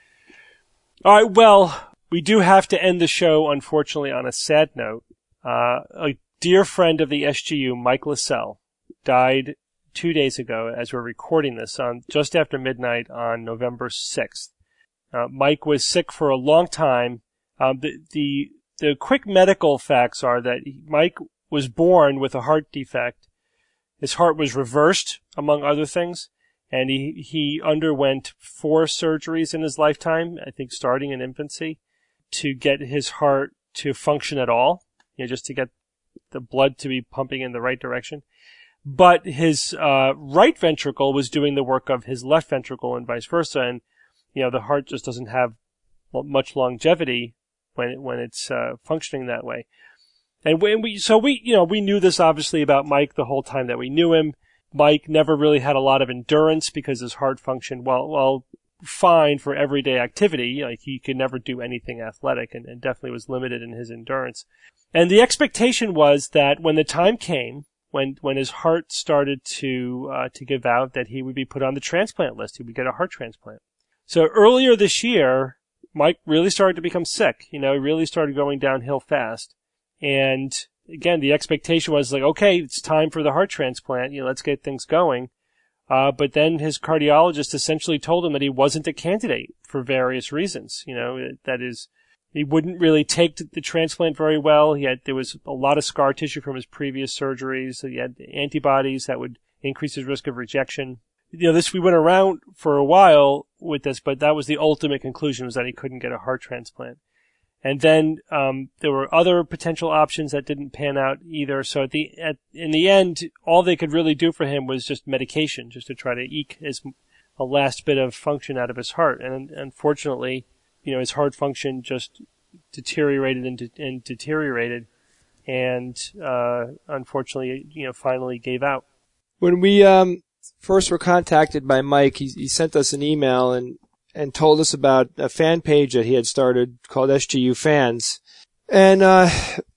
All right, well, we do have to end the show, unfortunately, on a sad note. Uh, a dear friend of the S G U, Mike Lascelles, died two days ago as we're recording this on just after midnight on November sixth. Uh, Mike was sick for a long time. Um, the, the, the quick medical facts are that Mike was born with a heart defect. His heart was reversed, among other things, and he, he underwent four surgeries in his lifetime, I think starting in infancy, to get his heart to function at all, you know, just to get the blood to be pumping in the right direction. But his, uh, right ventricle was doing the work of his left ventricle and vice versa, and, you know, the heart just doesn't have much longevity when it, when it's, uh, functioning that way. And when we, so we, you know, we knew this obviously about Mike the whole time that we knew him. Mike never really had a lot of endurance because his heart functioned well, well, fine for everyday activity. Like he could never do anything athletic and, and definitely was limited in his endurance. And the expectation was that when the time came, when, when his heart started to, uh, to give out, that he would be put on the transplant list. He would get a heart transplant. So earlier this year, Mike really started to become sick. You know, he really started going downhill fast. And again, the expectation was like, okay, it's time for the heart transplant. You know, let's get things going. Uh, but then his cardiologist essentially told him that he wasn't a candidate for various reasons. You know, that is, he wouldn't really take the transplant very well. He had, there was a lot of scar tissue from his previous surgeries. He had antibodies that would increase his risk of rejection. You know, this, we went around for a while with this, but that was the ultimate conclusion, was that he couldn't get a heart transplant. And then, um, there were other potential options that didn't pan out either. So at the, at, in the end, all they could really do for him was just medication, just to try to eke his, a last bit of function out of his heart. And unfortunately, you know, his heart function just deteriorated and, de- and deteriorated. And, uh, unfortunately, you know, finally gave out. When we, um, first were contacted by Mike, he, he sent us an email and, and told us about a fan page that he had started called S G U Fans. And, uh,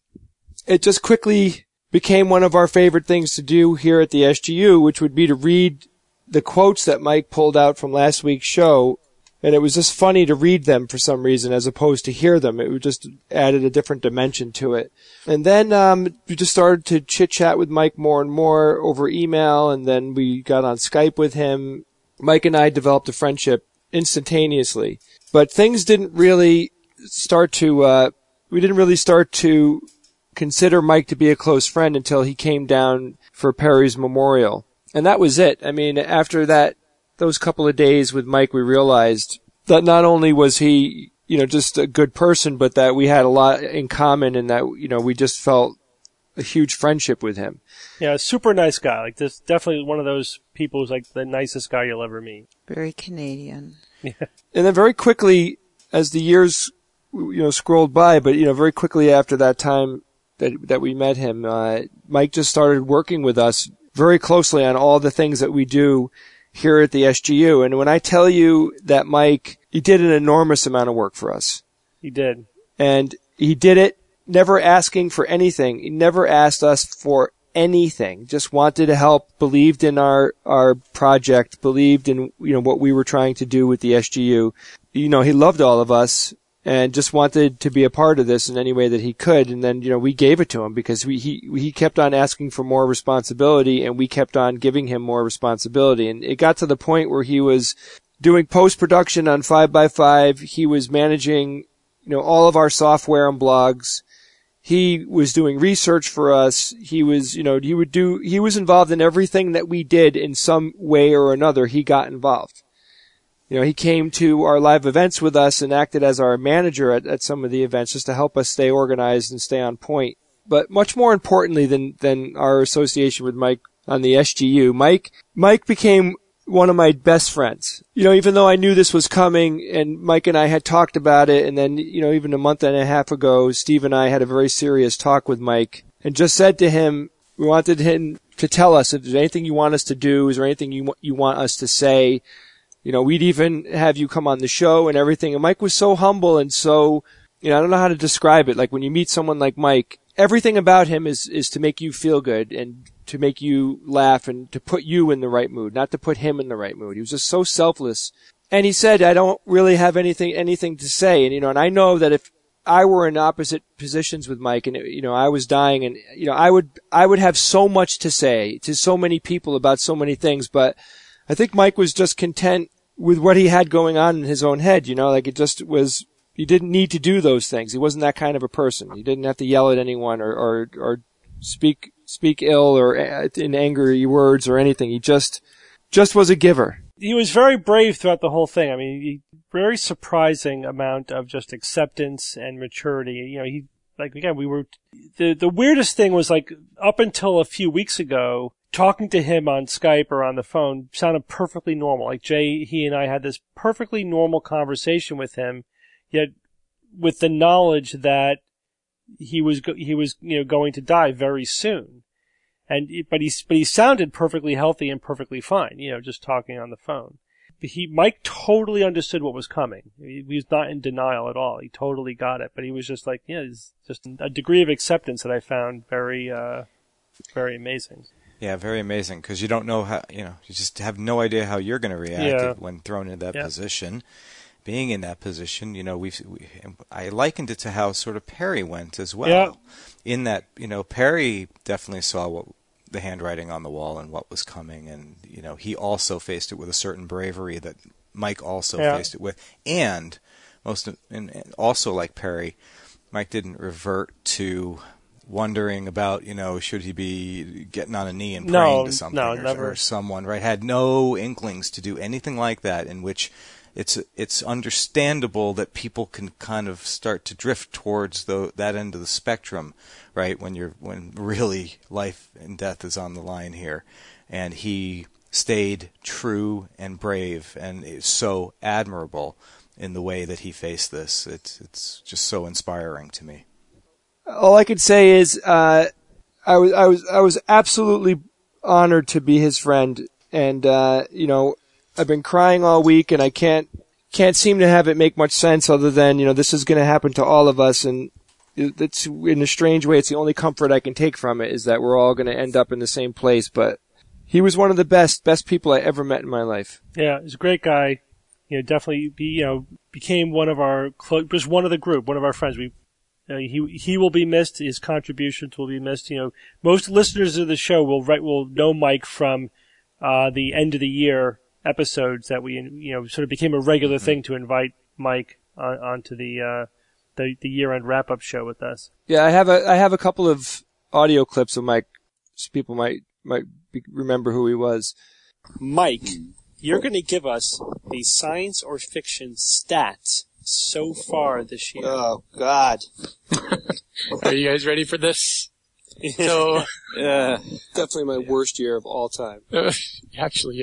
it just quickly became one of our favorite things to do here at the S G U, which would be to read the quotes that Mike pulled out from last week's show. And it was just funny to read them for some reason as opposed to hear them. It just added a different dimension to it. And then, um, we just started to chit chat with Mike more and more over email. And then we got on Skype with him. Mike and I developed a friendship instantaneously. But things didn't really start to, uh, we didn't really start to consider Mike to be a close friend until he came down for Perry's memorial. And that was it. I mean, after that, those couple of days with Mike, we realized that not only was he, you know, just a good person, but that we had a lot in common and that, you know, we just felt a huge friendship with him. Yeah, super nice guy. Like, this definitely one of those people who's like the nicest guy you'll ever meet. Very Canadian. Yeah. And then very quickly, as the years, you know, scrolled by, but, you know, very quickly after that time that, that we met him, uh, Mike just started working with us very closely on all the things that we do here at the S G U. And when I tell you that Mike, he did an enormous amount of work for us. He did. And he did it never asking for anything. He never asked us for anything. Just wanted to help, believed in our, our project, believed in, you know, what we were trying to do with the S G U. You know, he loved all of us and just wanted to be a part of this in any way that he could. And then, you know, we gave it to him because we, he, he kept on asking for more responsibility and we kept on giving him more responsibility. And it got to the point where he was doing post-production on five by five. He was managing, you know, all of our software and blogs. He was doing research for us. He was, you know, he would do, he was involved in everything that we did in some way or another. He got involved. You know, he came to our live events with us and acted as our manager at, at some of the events just to help us stay organized and stay on point. But much more importantly than, than our association with Mike on the S G U, Mike, Mike became one of my best friends. You know, even though I knew this was coming and Mike and I had talked about it, and then, you know, even a month and a half ago, Steve and I had a very serious talk with Mike and just said to him, we wanted him to tell us if there's anything you want us to do, is there anything you, you want us to say? You know, we'd even have you come on the show and everything. And Mike was so humble and so, you know, I don't know how to describe it. Like when you meet someone like Mike, everything about him is, is to make you feel good and to make you laugh and to put you in the right mood, not to put him in the right mood. He was just so selfless. And he said, I don't really have anything, anything to say. And, you know, and I know that if I were in opposite positions with Mike and, you know, I was dying and, you know, I would, I would have so much to say to so many people about so many things. But I think Mike was just content with what he had going on in his own head, you know, like it just was, he didn't need to do those things. He wasn't that kind of a person. He didn't have to yell at anyone or, or, or speak, speak ill or in angry words or anything. He just, just was a giver. He was very brave throughout the whole thing. I mean, he, very surprising amount of just acceptance and maturity. You know, he, like, again, we were, the, the weirdest thing was like, up until a few weeks ago, talking to him on Skype or on the phone sounded perfectly normal. Like Jay, he and I had this perfectly normal conversation with him, yet with the knowledge that he was, he was, you know, going to die very soon. And, but he, but he sounded perfectly healthy and perfectly fine, you know, just talking on the phone. But he, Mike totally understood what was coming. He, he was not in denial at all. He totally got it. But he was just like, yeah, it's just a degree of acceptance that I found very, uh, very amazing. Yeah, very amazing. Cause you don't know how, you know, you just have no idea how you're going to react yeah. when thrown in that yeah. position. Being in that position, you know, we've, we, I likened it to how sort of Perry went as well. Yeah. In that, you know, Perry definitely saw what, the handwriting on the wall and what was coming, and you know he also faced it with a certain bravery that Mike also yeah. faced it with, and most of, and, and also like Perry, Mike didn't revert to wondering about you know should he be getting on a knee and praying no, to something no, or, never. or someone, right? Had no inklings to do anything like that, in which it's it's understandable that people can kind of start to drift towards the, that end of the spectrum, right? When you're when really life and death is on the line here, and he stayed true and brave, and is so admirable in the way that he faced this. It's it's just so inspiring to me. All I could say is uh, I was I was I was absolutely honored to be his friend, and uh, you know. I've been crying all week, and I can't can't seem to have it make much sense other than, you know, this is going to happen to all of us, and it's in a strange way, it's the only comfort I can take from it is that we're all going to end up in the same place. But he was one of the best best people I ever met in my life. Yeah, he's a great guy. You know, definitely, be, you know, became one of our clo- just one of the group, one of our friends. We uh, he he will be missed. His contributions will be missed. You know, most listeners of the show will right will know Mike from uh the end of the year episodes that we, you know, sort of became a regular thing to invite Mike on, onto the, uh, the, the year-end wrap-up show with us. Yeah, I have a, I have a couple of audio clips of Mike, so people might, might be, remember who he was. Mike, you're going to give us the science or fiction stats so far this year. Oh, God. Are you guys ready for this? So, yeah. Definitely my worst year of all time. Uh, actually, yeah.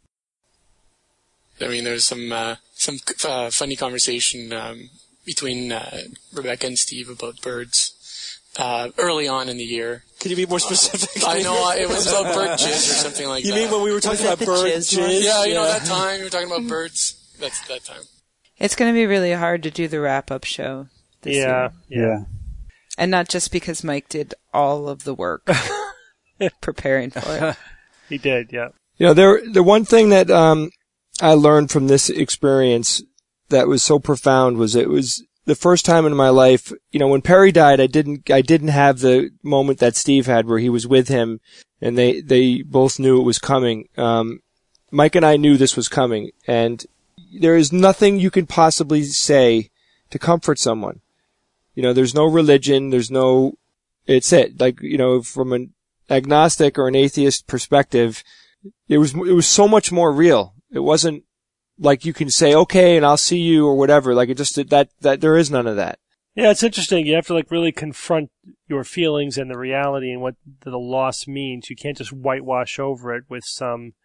I mean, there was some uh, some uh, funny conversation um, between uh, Rebecca and Steve about birds uh, early on in the year. Could you be more specific? Uh, I know, it was about bird jizz or something like you that. You mean when we were talking about bird jizz? jizz? Yeah, you yeah. know, that time we were talking about birds. That's that time. It's going to be really hard to do the wrap-up show this yeah, year. Yeah, yeah. And not just because Mike did all of the work preparing for it. He did, yeah. You know, there the one thing that um I learned from this experience that was so profound was it was the first time in my life, you know, when Perry died, I didn't, I didn't have the moment that Steve had where he was with him and they, they both knew it was coming. Um, Mike and I knew this was coming, and there is nothing you could possibly say to comfort someone. You know, there's no religion, there's no, it's it. Like, you know, from an agnostic or an atheist perspective, it was, it was so much more real. It wasn't like you can say, okay, and I'll see you or whatever. Like it just, that, that, there is none of that. Yeah, it's interesting. You have to like really confront your feelings and the reality and what the loss means. You can't just whitewash over it with some,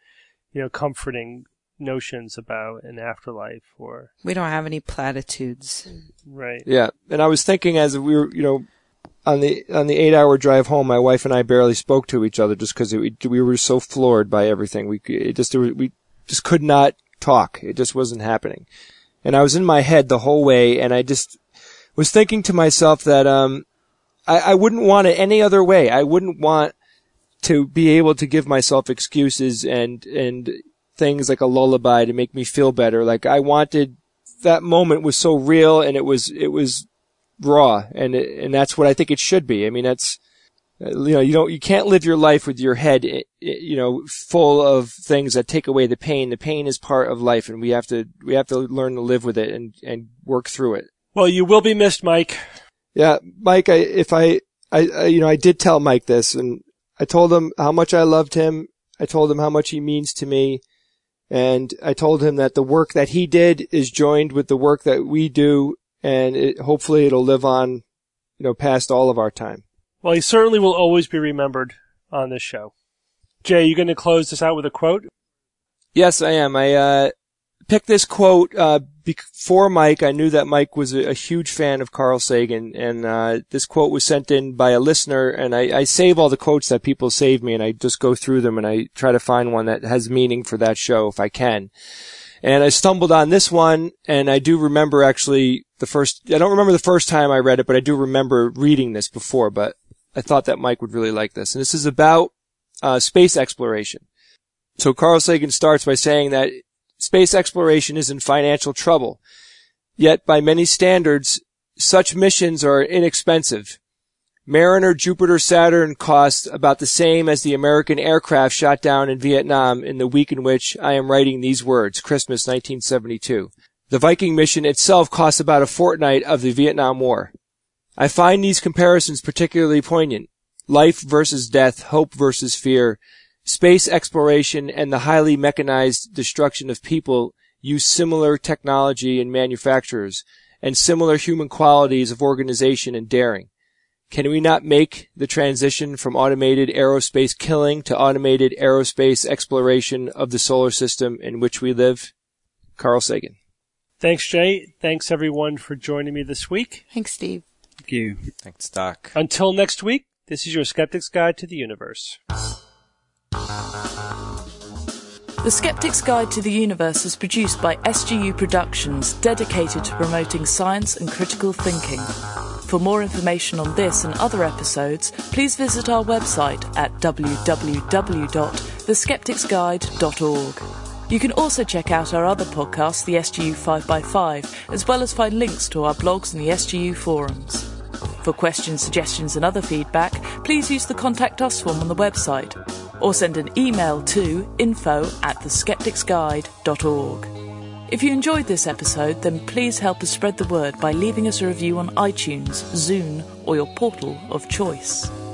you know, comforting notions about an afterlife or. We don't have any platitudes. Right. Yeah. And I was thinking as we were, you know, on the, on the eight hour drive home, my wife and I barely spoke to each other just because we, we were so floored by everything. We, it just, we just could not talk. It just wasn't happening. And I was in my head the whole way, and I just was thinking to myself that, um, I, I wouldn't want it any other way. I wouldn't want to be able to give myself excuses and, and things like a lullaby to make me feel better. Like I wanted, that moment was so real and it was, it was raw, and it, and that's what I think it should be. I mean, that's, you know, you don't, you can't live your life with your head, you know, full of things that take away the pain. The pain is part of life, and we have to, we have to learn to live with it and, and work through it. Well, you will be missed, Mike. Yeah, Mike, I, if I, I, I, you know, I did tell Mike this, and I told him how much I loved him. I told him how much he means to me. And I told him that the work that he did is joined with the work that we do, and it, hopefully it'll live on, you know, past all of our time. Well, he certainly will always be remembered on this show. Jay, you going to close this out with a quote? Yes, I am. I uh picked this quote uh before Mike. I knew that Mike was a, a huge fan of Carl Sagan, and uh this quote was sent in by a listener, and I, I save all the quotes that people save me, and I just go through them, and I try to find one that has meaning for that show if I can. And I stumbled on this one, and I do remember actually the first, I don't remember the first time I read it, but I do remember reading this before, but I thought that Mike would really like this. And this is about uh space exploration. So Carl Sagan starts by saying that space exploration is in financial trouble. Yet by many standards, such missions are inexpensive. Mariner Jupiter Saturn cost about the same as the American aircraft shot down in Vietnam in the week in which I am writing these words, Christmas nineteen seventy-two. The Viking mission itself cost about a fortnight of the Vietnam War. I find these comparisons particularly poignant. Life versus death, hope versus fear, space exploration, and the highly mechanized destruction of people use similar technology and manufacturers, and similar human qualities of organization and daring. Can we not make the transition from automated aerospace killing to automated aerospace exploration of the solar system in which we live? Carl Sagan. Thanks, Jay. Thanks, everyone, for joining me this week. Thanks, Steve. Thank you. Thanks, Doc. Until next week, this is your Skeptic's Guide to the Universe. The Skeptic's Guide to the Universe is produced by S G U Productions, dedicated to promoting science and critical thinking. For more information on this and other episodes, please visit our website at w w w dot the skeptics guide dot org. You can also check out our other podcast, the S G U five by five, as well as find links to our blogs and the S G U forums. For questions, suggestions and other feedback, please use the Contact Us form on the website, or send an email to info at the skeptics guide dot org. If you enjoyed this episode, then please help us spread the word by leaving us a review on iTunes, Zune, or your portal of choice.